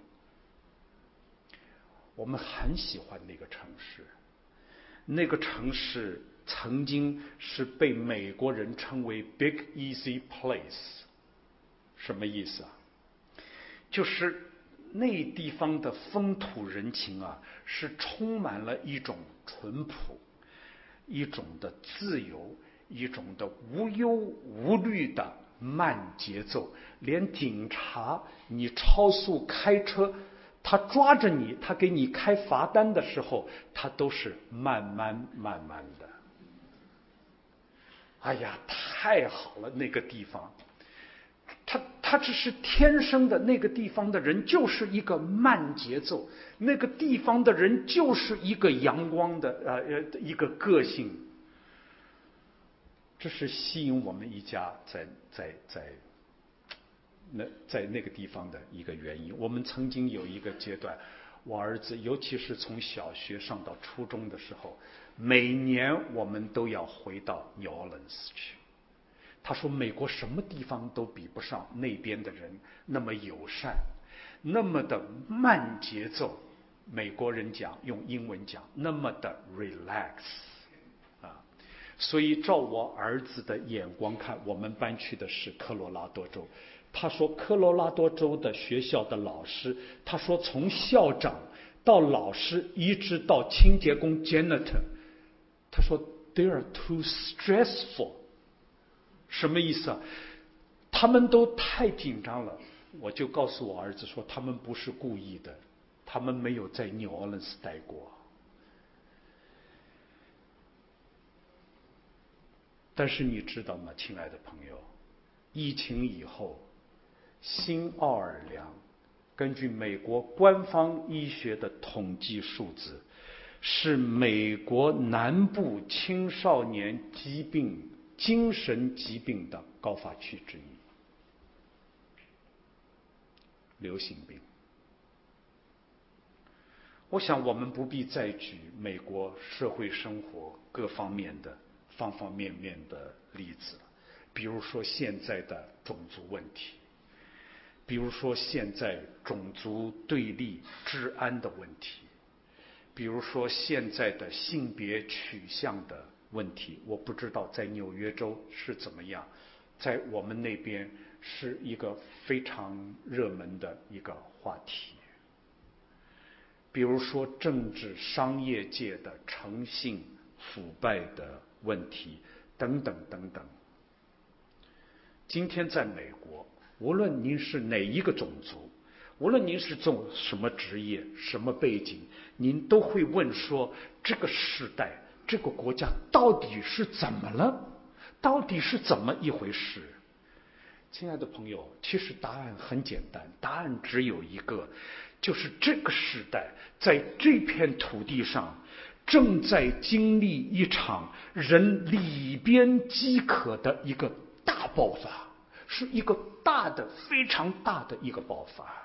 我们很喜欢那个城市，那个城市曾经是被美国人称为 Big Easy Place。 什么意思啊？就是那地方的风土人情啊，是充满了一种淳朴，一种的自由，一种的无忧无虑的慢节奏。连警察你超速开车，他抓着你，他给你开罚单的时候，他都是慢慢慢慢的。哎呀，太好了，那个地方，他他只是天生的，那个地方的人就是一个慢节奏，那个地方的人就是一个阳光的呃呃一个个性。这是吸引我们一家在在在那在那个地方的一个原因。我们曾经有一个阶段，我儿子尤其是从小学上到初中的时候，每年我们都要回到 New Orleans 去。他说美国什么地方都比不上那边的人那么友善，那么的慢节奏，美国人讲用英文讲那么的 relax 啊。所以照我儿子的眼光看，我们搬去的是科罗拉多州。他说科罗拉多州的学校的老师，他说从校长到老师一直到清洁工 janitor， 他说 they are too stressful。 什么意思啊？他们都太紧张了。我就告诉我儿子说，他们不是故意的，他们没有在 New Orleans 待过。但是你知道吗，亲爱的朋友，疫情以后，新奥尔良根据美国官方医学的统计数字，是美国南部青少年疾病、精神疾病的高发区之一。流行病。我想我们不必再举美国社会生活各方面的方方面面的例子了，比如说现在的种族问题，比如说现在种族对立、治安的问题，比如说现在的性别取向的问题。我不知道在纽约州是怎么样，在我们那边是一个非常热门的一个话题。比如说政治商业界的诚信腐败的问题等等等等。今天在美国，无论您是哪一个种族，无论您是做什么职业、什么背景，您都会问说，这个时代、这个国家到底是怎么了？到底是怎么一回事？亲爱的朋友，其实答案很简单，答案只有一个，就是这个时代在这片土地上正在经历一场人里边饥渴的一个大爆发，是一个大的、非常大的一个爆发。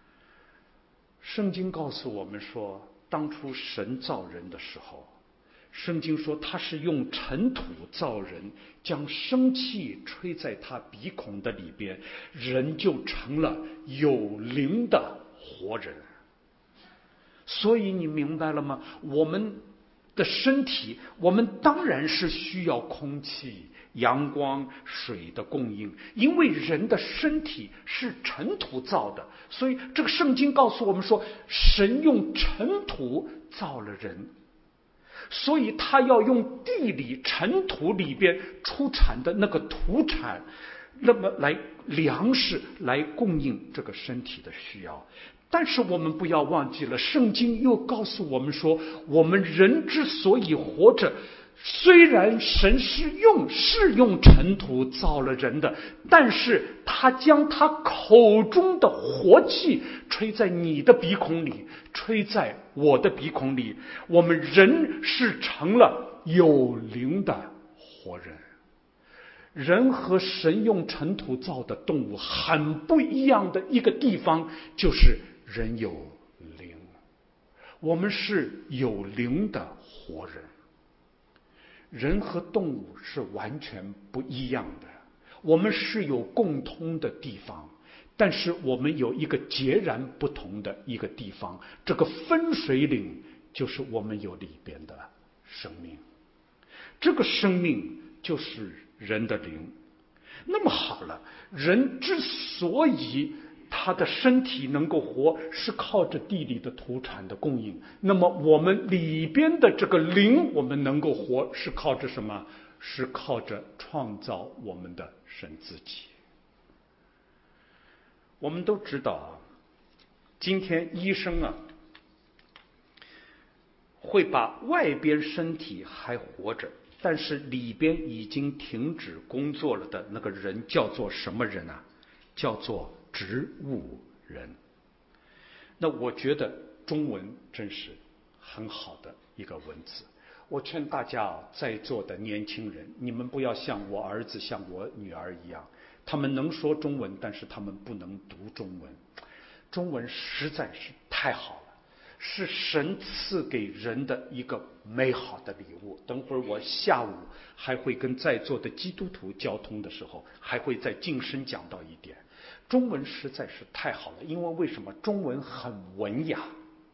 圣经告诉我们说，当初神造人的时候， 圣经说他是用尘土造人，将生气吹在他鼻孔的里边，人就成了有灵的活人。所以你明白了吗？我们的身体，我们当然是需要空气、阳光、水的供应，因为人的身体是尘土造的，所以这个圣经告诉我们说，神用尘土造了人，所以他要用地里尘土里边出产的那个土产，那么来粮食来供应这个身体的需要。但是我们不要忘记了，圣经又告诉我们说，我们人之所以活着，虽然神是用是用尘土造了人的，但是他将他口中的活气吹在你的鼻孔里，吹在我的鼻孔里，我们人是成了有灵的活人。人和神用尘土造的动物很不一样的一个地方，就是人有灵，我们是有灵的活人。人和动物是完全不一样的，我们是有共通的地方，但是我们有一个截然不同的一个地方，这个分水岭就是我们有里边的生命，这个生命就是人的灵。那么好了，人之所以他的身体能够活，是靠着地里的土产的供应。那么我们里边的这个灵，我们能够活，是靠着什么？是靠着创造我们的神自己。我们都知道啊，今天医生啊，会把外边身体还活着，但是里边已经停止工作了的那个人叫做什么人啊？叫做植物人。那我觉得中文真是很好的一个文字。我劝大家啊，在座的年轻人，你们不要像我儿子像我女儿一样，他们能说中文，但是他们不能读中文。中文实在是太好了，是神赐给人的一个美好的礼物。等会儿我下午还会跟在座的基督徒交通的时候，还会再近身讲到一点。中文实在是太好了，因为为什么？中文很文雅，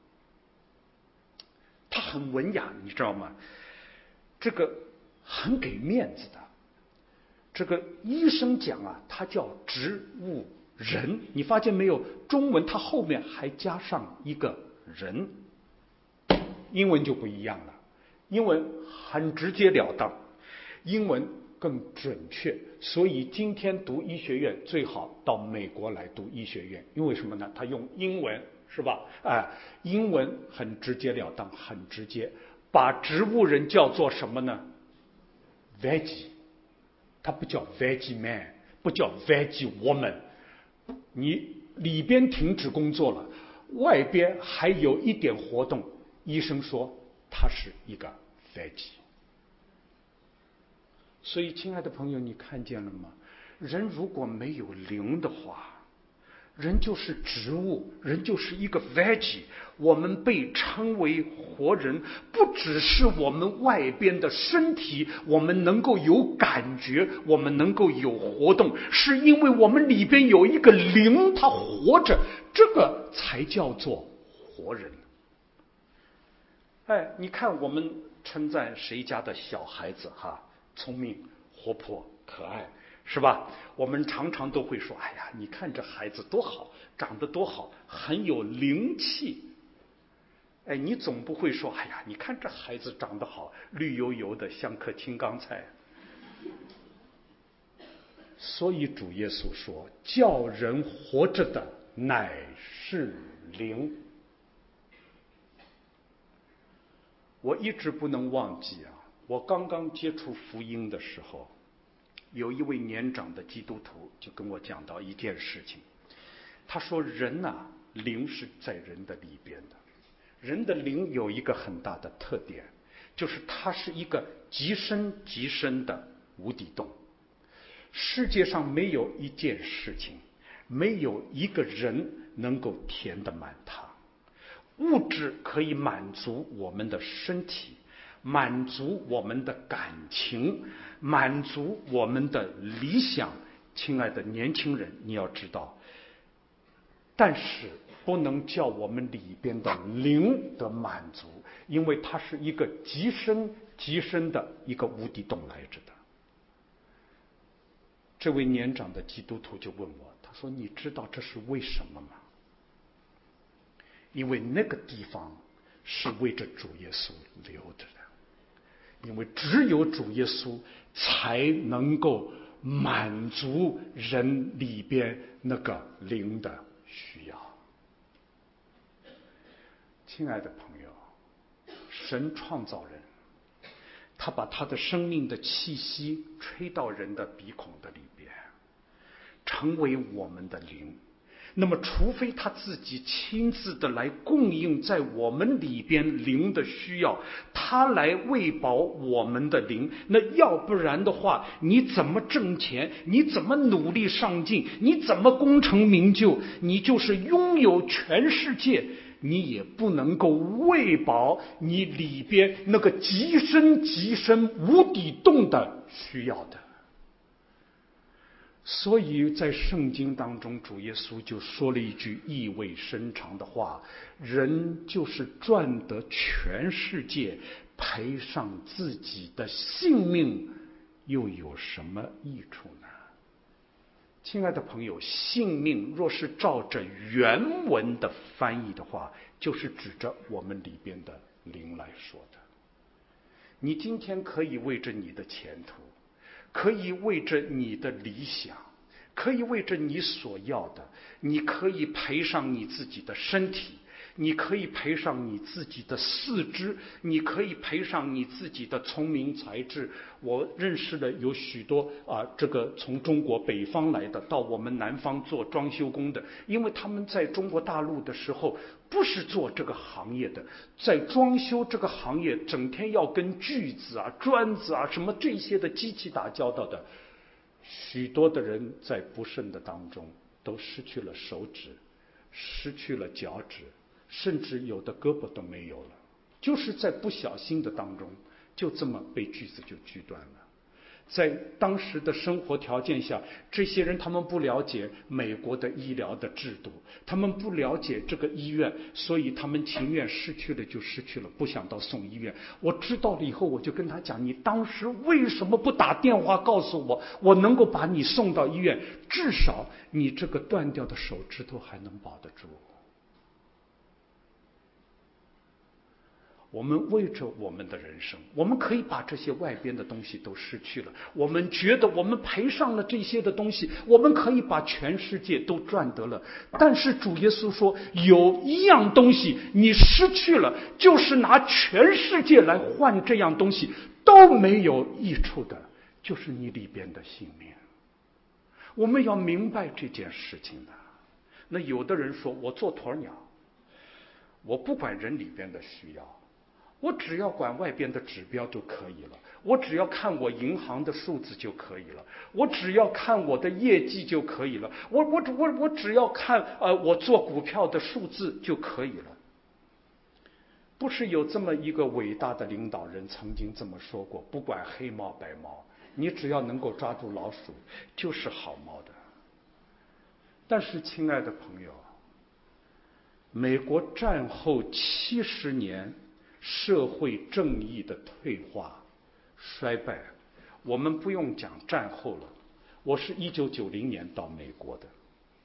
它很文雅，你知道吗？这个很给面子的。这个医生讲啊，他叫植物人，你发现没有？中文它后面还加上一个人，英文就不一样了。英文很直截了当，英文更准确，所以今天读医学院最好到美国来读医学院，因为什么呢？他用英文，是吧？哎，英文很直截了当，很直接，把植物人叫做什么呢 ？Veggie， 他不叫 Veggie Man， 不叫 Veggie Woman。你里边停止工作了，外边还有一点活动，医生说他是一个 Veggie。所以，亲爱的朋友，你看见了吗？人如果没有灵的话，人就是植物，人就是一个 veggie。我们被称为活人，不只是我们外边的身体，我们能够有感觉，我们能够有活动，是因为我们里边有一个灵，它活着，这个才叫做活人。哎，你看我们称赞谁家的小孩子哈？聪明、活泼、可爱，是吧？我们常常都会说：“哎呀，你看这孩子多好，长得多好，很有灵气。”哎，你总不会说：“哎呀，你看这孩子长得好，绿油油的，像颗青冈菜。”所以主耶稣说：“叫人活着的乃是灵。”我一直不能忘记啊。我刚刚接触福音的时候，有一位年长的基督徒就跟我讲到一件事情。他说：“人呐、啊，灵是在人的里边的。人的灵有一个很大的特点，就是它是一个极深极深的无底洞。世界上没有一件事情，没有一个人能够填得满它。物质可以满足我们的身体。” 满足我们的感情，满足我们的理想。亲爱的年轻人，你要知道，但是不能叫我们里边的灵得满足，因为它是一个极深极深的一个无底洞来着的。这位年长的基督徒就问我，他说：“你知道这是为什么吗？”因为那个地方是为着主耶稣留着的，因为只有主耶稣才能够满足人里边那个灵的需要。亲爱的朋友，神创造人，他把他的生命的气息吹到人的鼻孔的里边，成为我们的灵。那么除非他自己亲自的来供应在我们里边灵的需要，他来喂饱我们的灵，那要不然的话，你怎么挣钱，你怎么努力上进，你怎么功成名就，你就是拥有全世界，你也不能够喂饱你里边那个极深极深无底洞的需要的。所以在圣经当中，主耶稣就说了一句意味深长的话：人就是赚得全世界，赔上自己的性命，又有什么益处呢？亲爱的朋友，性命若是照着原文的翻译的话，就是指着我们里边的灵来说的。你今天可以为着你的前途，可以为着你的理想，可以为着你所要的，你可以赔上你自己的身体，你可以赔上你自己的四肢，你可以赔上你自己的聪明才智。我认识的有许多啊，这个从中国北方来的，到我们南方做装修工的，因为他们在中国大陆的时候不是做这个行业的，在装修这个行业整天要跟锯子啊、砖子啊什么这些的机器打交道的，许多的人在不慎的当中都失去了手指，失去了脚趾，甚至有的胳膊都没有了，就是在不小心的当中，就这么被锯子就锯断了。在当时的生活条件下，这些人他们不了解美国的医疗的制度，他们不了解这个医院，所以他们情愿失去了就失去了，不想到送医院。我知道了以后，我就跟他讲，你当时为什么不打电话告诉我，我能够把你送到医院，至少你这个断掉的手指头还能保得住。我们为着我们的人生，我们可以把这些外边的东西都失去了，我们觉得我们赔上了这些的东西，我们可以把全世界都赚得了。但是主耶稣说，有一样东西你失去了，就是拿全世界来换这样东西都没有益处的，就是你里边的性命。我们要明白这件事情的。那有的人说，我做鸵鸟，我不管人里边的需要，我只要管外边的指标就可以了，我只要看我银行的数字就可以了，我只要看我的业绩就可以了，我我我我只要看呃我做股票的数字就可以了。不是有这么一个伟大的领导人曾经这么说过，不管黑猫白猫，你只要能够抓住老鼠就是好猫的。但是亲爱的朋友，美国战后七十年社会正义的退化衰败，我们不用讲战后了，我是一九九零年到美国的，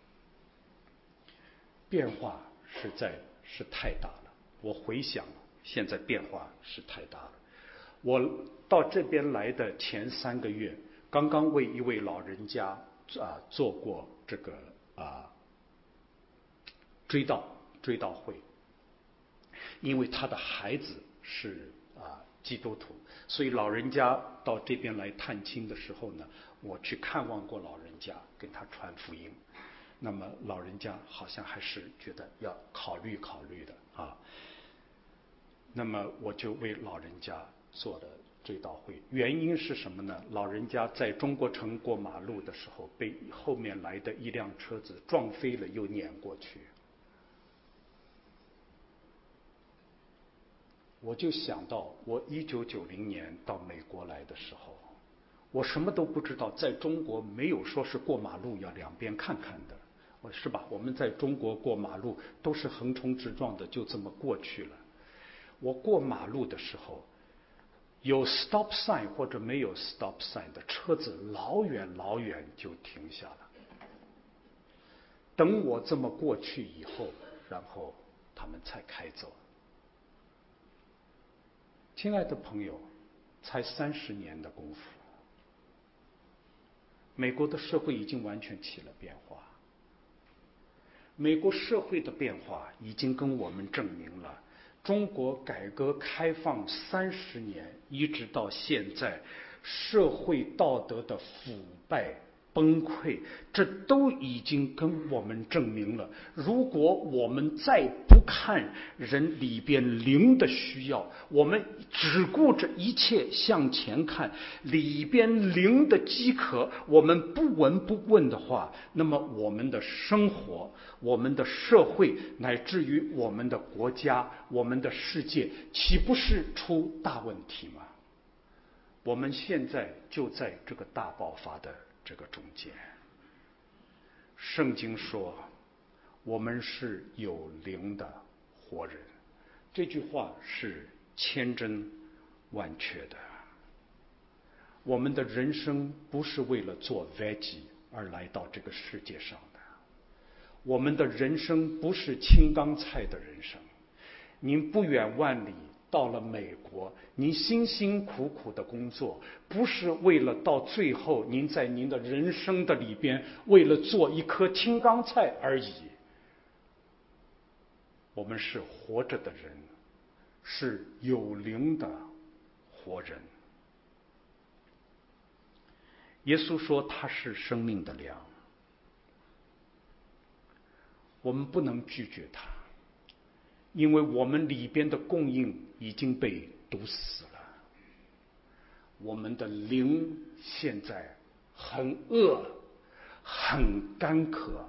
变化实在是太大了。我回想现在变化是太大了。我到这边来的前三个月，刚刚为一位老人家啊做过这个啊追悼追悼会，因为他的孩子是啊基督徒，所以老人家到这边来探亲的时候呢，我去看望过老人家，跟他传福音。那么老人家好像还是觉得要考虑考虑的啊。那么我就为老人家做了追悼会，原因是什么呢？老人家在中国城过马路的时候，被后面来的一辆车子撞飞了，又碾过去。 我就想到我一九九零年到美国来的时候，我什么都不知道，在中国没有说是过马路要两边看看的，我是吧？我们在中国过马路都是横冲直撞的，就这么过去了。我过马路的时候，有 stop sign 或者没有 stop sign 的车子老远老远就停下了。等我这么过去以后，然后他们才开走。亲爱的朋友，才三十年的功夫，美国的社会已经完全起了变化。美国社会的变化已经跟我们证明了，中国改革开放三十年一直到现在，社会道德的腐败崩溃，这都已经跟我们证明了，如果我们再不看人里边灵的需要，我们只顾着一切向前看，里边灵的饥渴我们不闻不问的话，那么我们的生活，我们的社会，乃至于我们的国家，我们的世界，岂不是出大问题吗？我们现在就在这个大爆发的这个中间。圣经说我们是有灵的活人，这句话是千真万确的。我们的人生不是为了做 veggie 而来到这个世界上的，我们的人生不是青冈菜的人生。您不远万里到了美国，您辛辛苦苦的工作，不是为了到最后您在您的人生的里边为了做一颗青冈菜而已。我们是活着的人，是有灵的活人。耶稣说他是生命的粮，我们不能拒绝他，因为我们里边的供应已经被堵死了。我们的灵现在很饿，很干渴。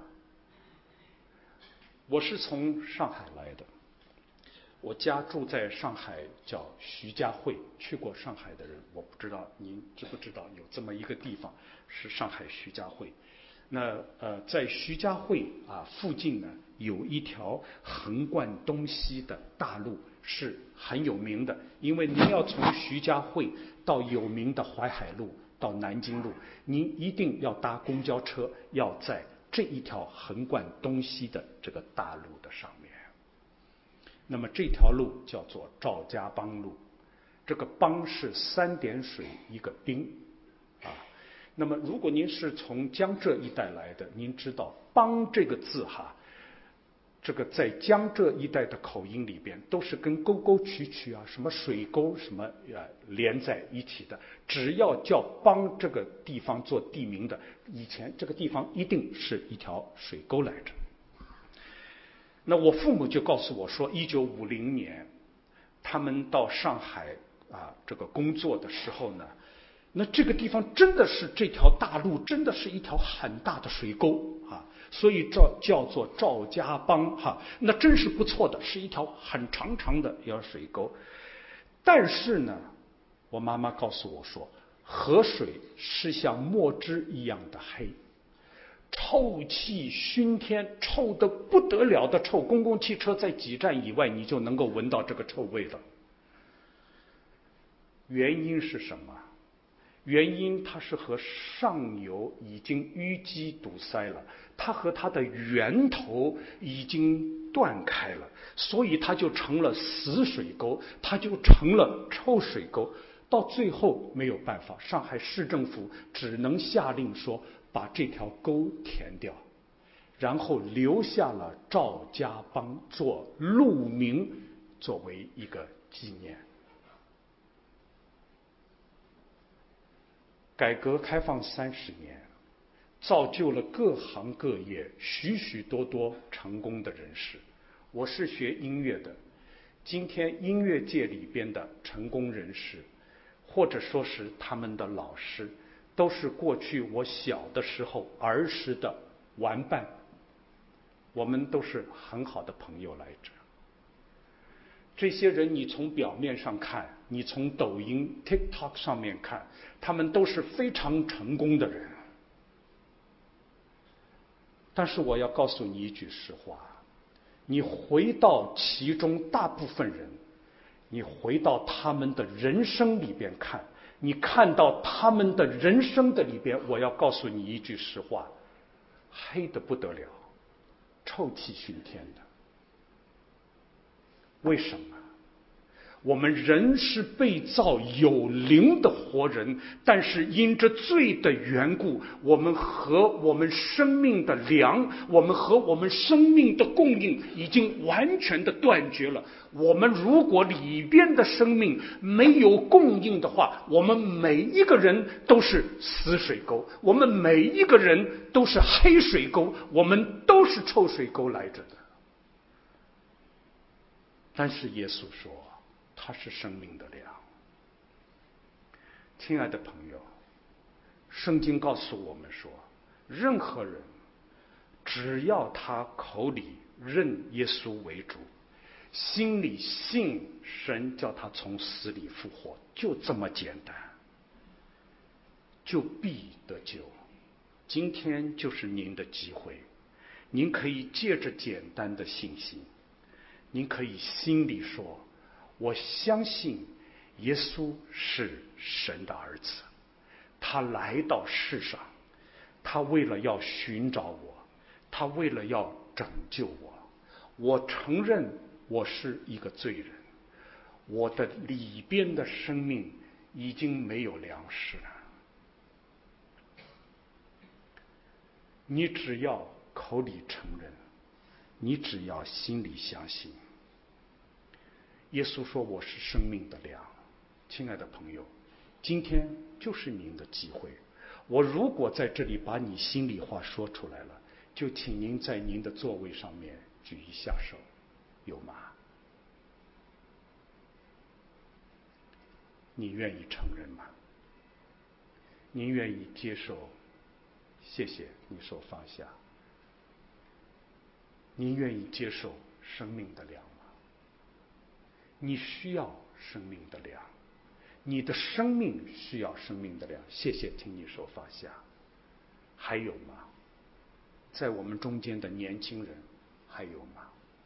我是从上海来的，我家住在上海，叫徐家汇。去过上海的人，我不知道您知不知道有这么一个地方是上海徐家汇。那呃，在徐家汇啊附近呢，有一条横贯东西的大路是很有名的，因为您要从徐家汇到有名的淮海路到南京路，您一定要搭公交车，要在这一条横贯东西的这个大路的上面。那么这条路叫做赵家浜路，这个浜是三点水一个滨啊。那么如果您是从江浙一带来的，您知道浜这个字哈，这个在江浙一带的口音里边都是跟沟沟渠渠啊，什么水沟什么呃连在一起的。只要叫浜这个地方做地名的，以前这个地方一定是一条水沟来着。那我父母就告诉我说，一九五零年他们到上海啊这个工作的时候呢，那这个地方真的是这条大路真的是一条很大的水沟啊，所以这叫做赵家浜哈，那真是不错的，是一条很长长的一条水沟。但是呢，我妈妈告诉我说，河水是像墨汁一样的黑，臭气熏天，臭得不得了的臭，公共汽车在几站以外你就能够闻到这个臭味了。原因是什么？原因它是和上游已经淤积堵塞了，它和它的源头已经断开了，所以它就成了死水沟，它就成了臭水沟。到最后没有办法，上海市政府只能下令说把这条沟填掉，然后留下了赵家浜做路名，作为一个纪念。改革开放三十年，造就了各行各业许许多多成功的人士。我是学音乐的，今天音乐界里边的成功人士，或者说是他们的老师，都是过去我小的时候儿时的玩伴，我们都是很好的朋友来着。 这些人你从表面上看，你从抖音 TikTok 上面看，他们都是非常成功的人。但是我要告诉你一句实话，你回到其中大部分人，你回到他们的人生里边看，你看到他们的人生的里边，我要告诉你一句实话，黑得不得了，臭气熏天的。为什么？我们人是被造有灵的活人，但是因着罪的缘故，我们和我们生命的粮，我们和我们生命的供应已经完全的断绝了。我们如果里边的生命没有供应的话，我们每一个人都是死水沟，我们每一个人都是黑水沟，我们都是臭水沟来着的。但是耶稣说他是生命的粮。亲爱的朋友，圣经告诉我们说，任何人只要他口里认耶稣为主，心里信神叫他从死里复活，就这么简单，就必得救。今天就是您的机会，您可以借着简单的信心，您可以心里说，我相信耶稣是神的儿子，他来到世上，他为了要寻找我，他为了要拯救我。我承认我是一个罪人，我的里边的生命已经没有粮食了。你只要口里承认，你只要心里相信。耶稣说我是生命的粮。亲爱的朋友，今天就是您的机会。我如果在这里把你心里话说出来了，就请您在您的座位上面举一下手，有吗？你愿意承认吗？您愿意接受？谢谢，你手放下。您愿意接受生命的粮吗？你需要生命的粮，你的生命需要生命的粮。谢谢，请你手放下。还有吗？在我们中间的年轻人还有吗？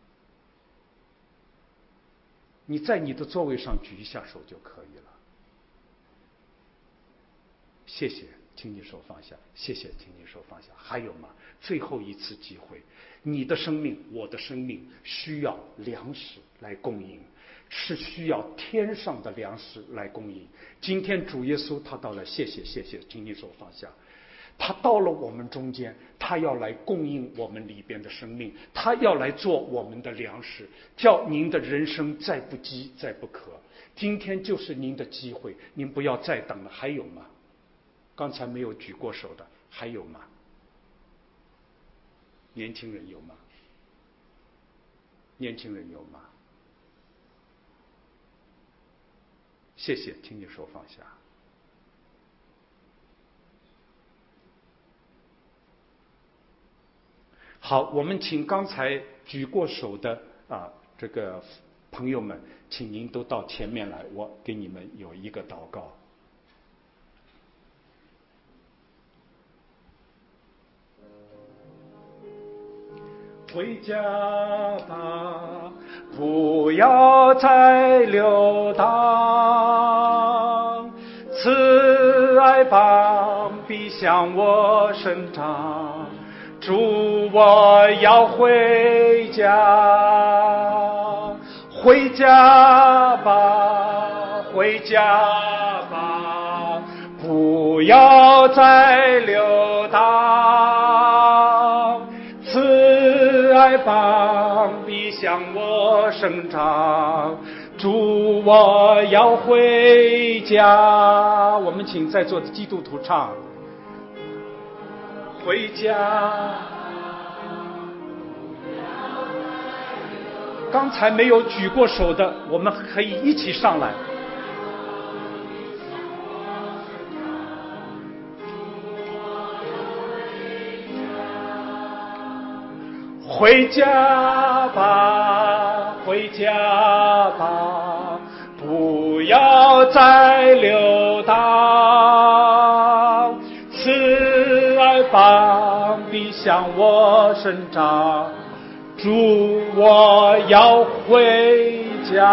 你在你的座位上举一下手就可以了。谢谢，请你手放下。谢谢，请你手放下。还有吗？最后一次机会，你的生命，我的生命需要粮食来供应，是需要天上的粮食来供应。今天主耶稣他到了，谢谢谢谢，请你手放下。他到了我们中间，他要来供应我们里边的生命，他要来做我们的粮食，叫您的人生再不饥再不渴。今天就是您的机会，您不要再等了。还有吗？刚才没有举过手的还有吗？年轻人有吗？年轻人有吗？谢谢，请你手放下。好，我们请刚才举过手的啊这个朋友们，请您都到前面来，我给你们有一个祷告。回家吧，不要再流荡，慈爱膀必向我伸张，主我要回家，回家吧，回家吧，不要再流荡，慈爱膀必向我伸张，主我要回家。我们请在座的基督徒唱，回家。刚才没有举过手的，我们可以一起上来。回家吧，回家吧，不要再流荡，慈爱膀臂向我伸张，主我要回家。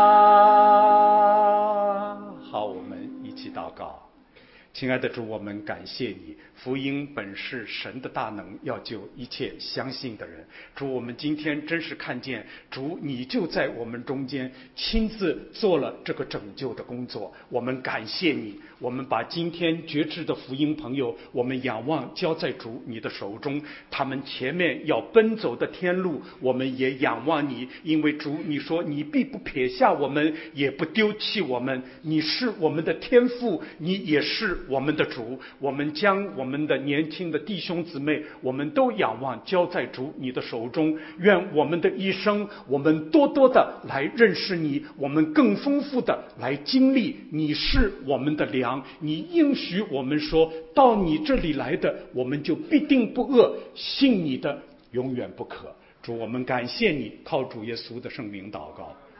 好，我们一起祷告。亲爱的主，我们感谢你，福音本是神的大能，要救一切相信的人。主，我们今天真是看见主你就在我们中间亲自做了这个拯救的工作，我们感谢你。我们把今天觉知的福音朋友，我们仰望交在主你的手中，他们前面要奔走的天路，我们也仰望你，因为主你说你必不撇下我们，也不丢弃我们，你是我们的天父，你也是我们的主。我们将我们的年轻的弟兄姊妹，我们都仰望交在主你的手中，愿我们的一生，我们多多的来认识你，我们更丰富的来经历你是我们的粮，你应许我们说，到你这里来的，我们就必定不饿，信你的永远不渴。主，我们感谢你，靠主耶稣的圣名祷告。